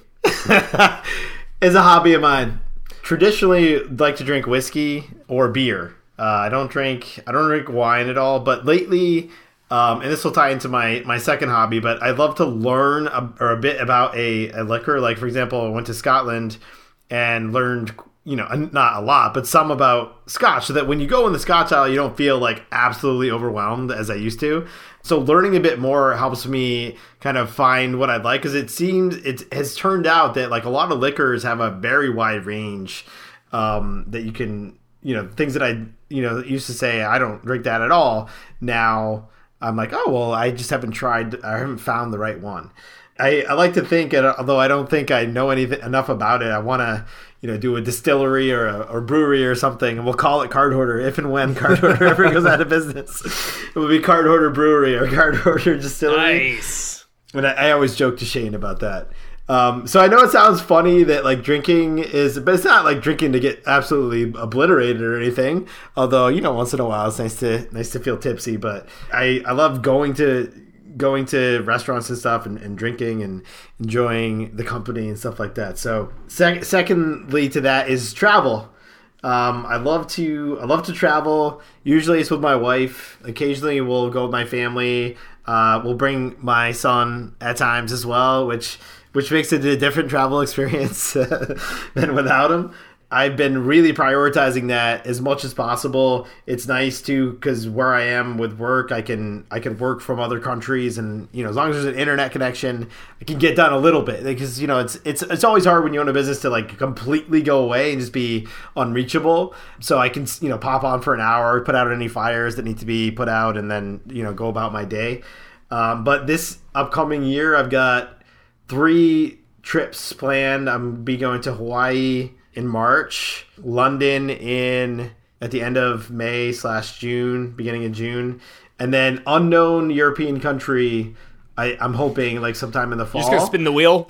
is a hobby of mine. Traditionally, like to drink whiskey or beer. I don't drink wine at all, but lately, and this will tie into my second hobby, but I love to learn a bit about a liquor. Like, for example, I went to Scotland and learned, not a lot, but some about Scotch, so that when you go in the Scotch aisle, you don't feel like absolutely overwhelmed as I used to. So learning a bit more helps me kind of find what I'd like, because it has turned out that like a lot of liquors have a very wide range that you can, things that I, used to say I don't drink that at all. Now I'm like, oh, well, I just haven't found the right one. I like to think, although I don't think I know enough about it, I want to, do a distillery or a brewery or something, and we'll call it Card Hoarder if and when Card Hoarder ever goes out of business. It will be Card Hoarder Brewery or Card Hoarder Distillery. Nice. And I always joke to Shane about that. So I know it sounds funny that like drinking but it's not like drinking to get absolutely obliterated or anything. Although, once in a while it's nice to feel tipsy. But I love going to restaurants and stuff and drinking and enjoying the company and stuff like that. So secondly to that is travel. I love to travel. Usually it's with my wife. Occasionally we'll go with my family. We'll bring my son at times as well, which makes it a different travel experience than without him. I've been really prioritizing that as much as possible. It's nice too, because where I am with work, I can work from other countries, and as long as there's an internet connection, I can get done a little bit. Because it's always hard when you own a business to like completely go away and just be unreachable. So I can pop on for an hour, put out any fires that need to be put out, and then go about my day. But this upcoming year, I've got 3 trips planned. I'm be going to Hawaii in March, London at the end of May / June, beginning of June, and then unknown European country. I'm hoping like sometime in the fall. You're just gonna spin the wheel.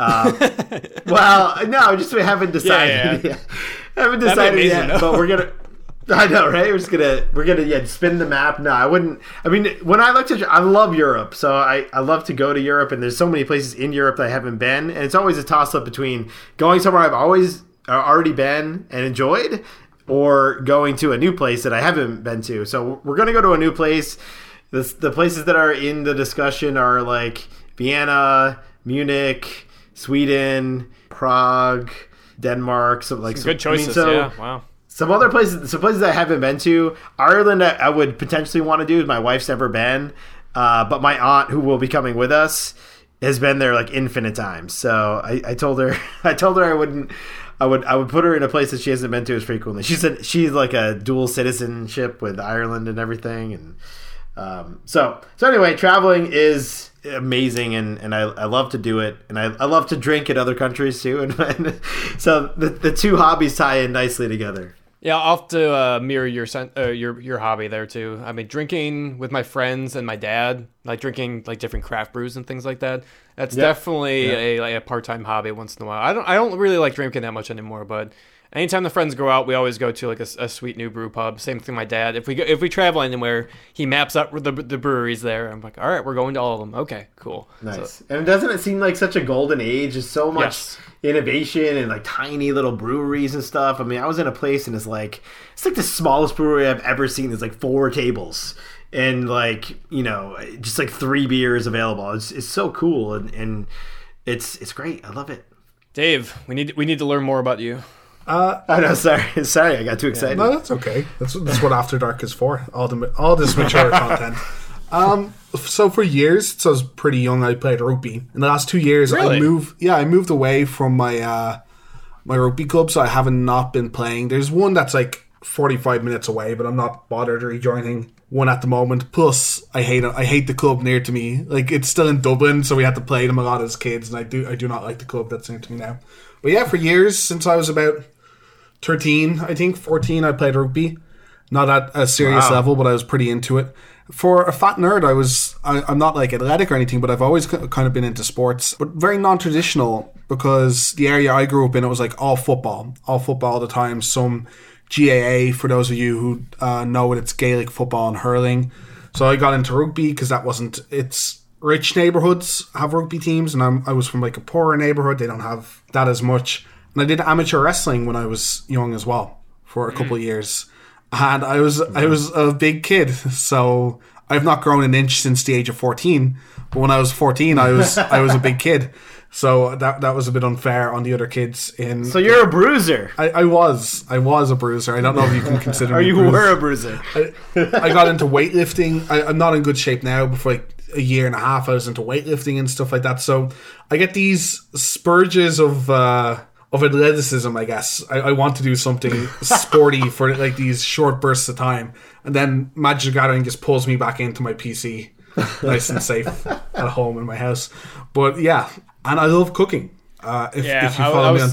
Well, no, just we haven't decided. Yeah. Haven't decided yet, but we're gonna. I know, right? We're gonna spin the map. No, I wouldn't. I mean, when I love Europe, so I love to go to Europe, and there's so many places in Europe that I haven't been, and it's always a toss up between going somewhere I've already been and enjoyed, or going to a new place that I haven't been to. So we're gonna go to a new place. The places that are in the discussion are like Vienna, Munich, Sweden, Prague, Denmark. So like good choices. Yeah, wow. Some places I haven't been to. Ireland, I would potentially want to do. My wife's never been, but my aunt, who will be coming with us, has been there like infinite times. So I told her I would put her in a place that she hasn't been to as frequently. She said she's like a dual citizenship with Ireland and everything, and so anyway, traveling is amazing, and I love to do it, and I love to drink in other countries too, and so the two hobbies tie in nicely together. Yeah, I'll have to mirror your hobby there too. I mean, drinking with my friends and my dad, like drinking like different craft brews and things like that. That's definitely a part-time hobby once in a while. I don't really like drinking that much anymore, but anytime the friends go out, we always go to like a sweet new brew pub. Same thing with my dad. If we travel anywhere, he maps out the breweries there. I'm like, all right, we're going to all of them. Okay, cool. Nice. So, and doesn't it seem like such a golden age? There's so much innovation and like tiny little breweries and stuff. I mean, I was in a place and it's like the smallest brewery I've ever seen. There's like 4 tables and like, just like 3 beers available. It's so cool and it's great. I love it. Dave, we need to learn more about you. I know. Sorry, I got too excited. No, that's okay. That's what After Dark is for. All this mature content. So for years, since I was pretty young, I played rugby. In the last 2 years, really? I moved away from my my rugby club, so I haven't not been playing. There's one that's like 45 minutes away, but I'm not bothered rejoining one at the moment. Plus, I hate the club near to me. Like, it's still in Dublin, so we had to play them a lot as kids, and I do not like the club that's near to me now. But yeah, for years, since I was about 13, I think, 14, I played rugby. Not at a serious level, but I was pretty into it. For a fat nerd, I'm not like athletic or anything, but I've always kind of been into sports, but very non-traditional, because the area I grew up in, it was like all football all the time. Some GAA, for those of you who know it, it's Gaelic football and hurling. So I got into rugby because it's rich neighborhoods have rugby teams, and I was from like a poorer neighborhood. They don't have that as much. And I did amateur wrestling when I was young as well for a couple of years. And I was a big kid, so I've not grown an inch since the age of 14. But when I was 14, I was a big kid. So that was a bit unfair on the other kids. So you're a bruiser. I was a bruiser. I don't know if you can consider me. Were a bruiser. I got into weightlifting. I'm not in good shape now, but for like a year and a half, I was into weightlifting and stuff like that. So I get these spurges of athleticism, I guess. I want to do something sporty for like these short bursts of time, and then Magic the Gathering just pulls me back into my PC, nice and safe at home in my house. But yeah, and I love cooking. If you follow me on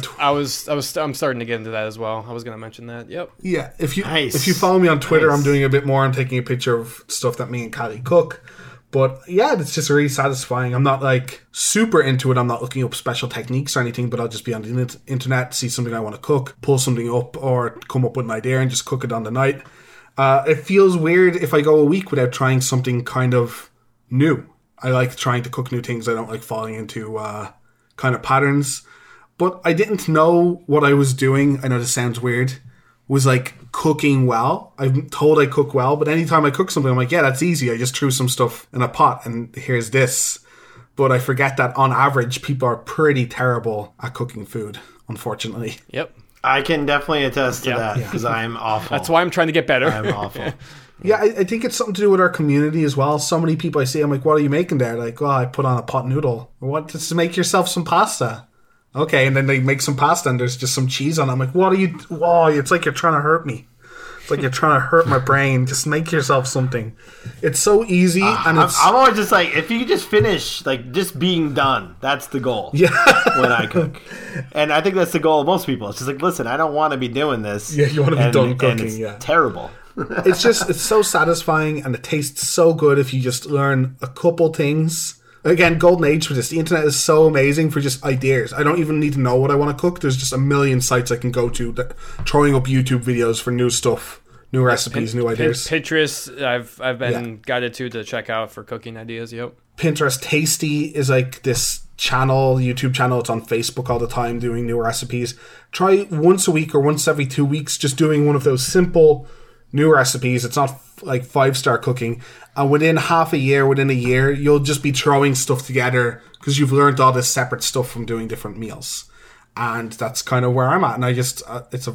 I'm starting to get into that as well. I was going to mention that. Yep. Yeah, if you follow me on Twitter, I'm doing a bit more. I'm taking a picture of stuff that me and Callie cook. But yeah, it's just really satisfying. I'm not like super into it. I'm not looking up special techniques or anything, but I'll just be on the internet, see something I want to cook, pull something up, or come up with an idea and just cook it on the night. It feels weird if I go a week without trying something kind of new. I like trying to cook new things. I don't like falling into kind of patterns. But I didn't know what I was doing. I know this sounds weird. Was like cooking well. I'm told I cook well, but anytime I cook something, I'm like, yeah, that's easy. I just threw some stuff in a pot and here's this. But I forget that on average, people are pretty terrible at cooking food, unfortunately. Yep. I can definitely attest to that because I'm awful. That's why I'm trying to get better. I'm awful. Yeah, I think it's something to do with our community as well. So many people I see, I'm like, what are you making there? Like, oh, I put on a pot noodle. What? Just to make yourself some pasta. Okay, and then they make some pasta and there's just some cheese on it. I'm like, what are you... Whoa, it's like you're trying to hurt me. It's like you're trying to hurt my brain. Just make yourself something. It's so easy, and it's... I'm always just like, if you could just finish, like, just being done. That's the goal. Yeah. When I cook. And I think that's the goal of most people. It's just like, listen, I don't want to be doing this. Yeah, you want to be done cooking, and it's terrible. It's so satisfying, and it tastes so good if you just learn a couple things. Again, golden age for this. The internet is so amazing for just ideas. I don't even need to know what I want to cook. There's just a million sites I can go to that throwing up YouTube videos for new stuff, new recipes, new ideas. Pinterest, I've been guided to check out for cooking ideas. Yep. Pinterest Tasty is like this YouTube channel. It's on Facebook all the time doing new recipes. Try once a week or once every 2 weeks just doing one of those simple new recipes. It's not like 5-star cooking. And within a year, you'll just be throwing stuff together because you've learned all this separate stuff from doing different meals. And that's kind of where I'm at. And I just,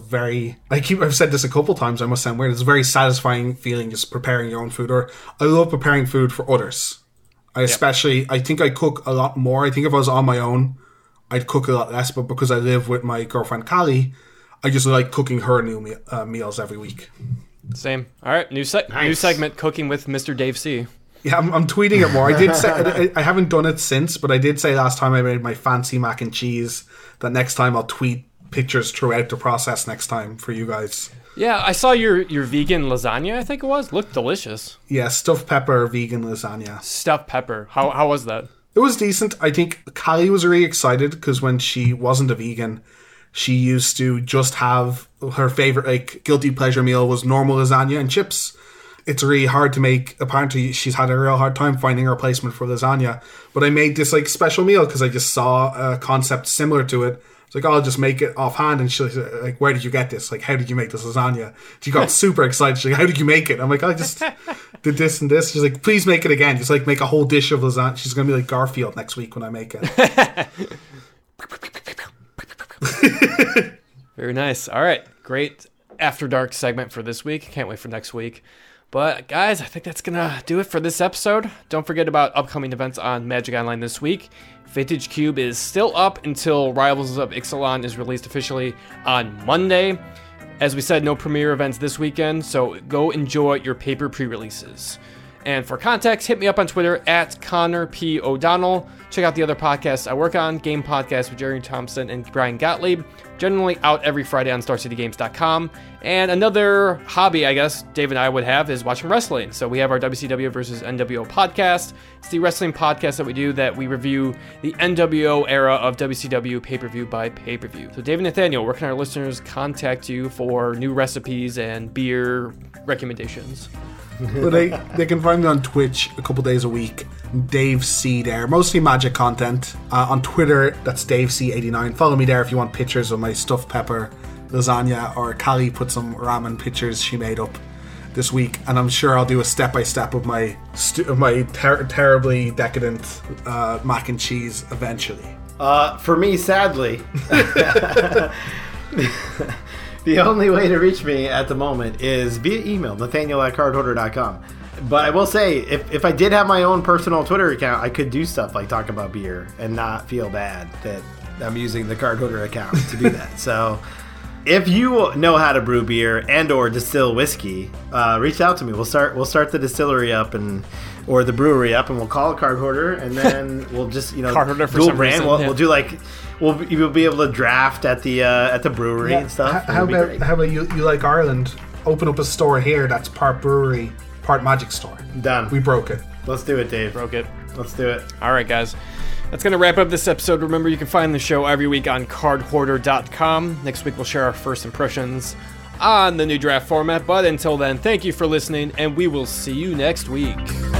I've said this a couple times, I must sound weird. It's a very satisfying feeling just preparing your own food. Or I love preparing food for others. I think I cook a lot more. I think if I was on my own, I'd cook a lot less. But because I live with my girlfriend, Callie, I just like cooking her new meals every week. Same. All right, new segment, Cooking with Mr. Dave C. Yeah, I'm tweeting it more. I did say I haven't done it since, but I did say last time I made my fancy mac and cheese that next time I'll tweet pictures throughout the process next time for you guys. Yeah, I saw your vegan lasagna, I think it was. Looked delicious. Yeah, stuffed pepper vegan lasagna. Stuffed pepper. How was that? It was decent. I think Callie was really excited because when she wasn't a vegan, she used to just have her favorite guilty pleasure meal was normal lasagna and chips. It's really hard to make. Apparently, she's had a real hard time finding a replacement for lasagna. But I made this special meal because I just saw a concept similar to it. It's like, I'll just make it offhand. And she's like, where did you get this? Like, how did you make this lasagna? She got super excited. She's like, how did you make it? I'm like, I just did this and this. She's like, please make it again. Just make a whole dish of lasagna. She's going to be like Garfield next week when I make it. Very nice. All right. Great After Dark segment for this week. Can't wait for next week. But guys, I think that's going to do it for this episode. Don't forget about upcoming events on Magic Online this week. Vintage Cube is still up until Rivals of Ixalan is released officially on Monday. As we said, no premiere events this weekend, so go enjoy your paper pre-releases. And for context, hit me up on Twitter at Connor P. O'Donnell. Check out the other podcasts I work on, Game Podcast with Jerry Thompson and Brian Gottlieb, generally out every Friday on StarCityGames.com. And another hobby, I guess, Dave and I would have is watching wrestling. So we have our WCW versus NWO podcast. It's the wrestling podcast that we do that we review the NWO era of WCW pay-per-view by pay-per-view. So Dave and Nathaniel, where can our listeners contact you for new recipes and beer recommendations? Well, they can find me on Twitch a couple days a week. Dave C there, mostly Magic content. On Twitter, that's Dave C89. Follow me there if you want pictures of my stuffed pepper lasagna, or Callie put some ramen pictures she made up this week, and I'm sure I'll do a step-by-step of my terribly decadent mac and cheese eventually. For me, sadly, the only way to reach me at the moment is via email, nathaniel@cardholder.com. But I will say, if I did have my own personal Twitter account, I could do stuff like talk about beer and not feel bad that I'm using the Cardholder account to do that. So if you know how to brew beer and or distill whiskey, reach out to me. We'll start the distillery up or the brewery up, and we'll call it Cardholder, and then we'll just Cardholder for dual some brand. reason, We'll do like you'll be able to draft at the brewery and stuff. How about you like Ireland? Open up a store here that's part brewery, part magic store. Done. We broke it. Let's do it, Dave. Broke it. Let's do it. All right, guys. That's going to wrap up this episode. Remember, you can find the show every week on cardhoarder.com. Next week, we'll share our first impressions on the new draft format. But until then, thank you for listening, and we will see you next week.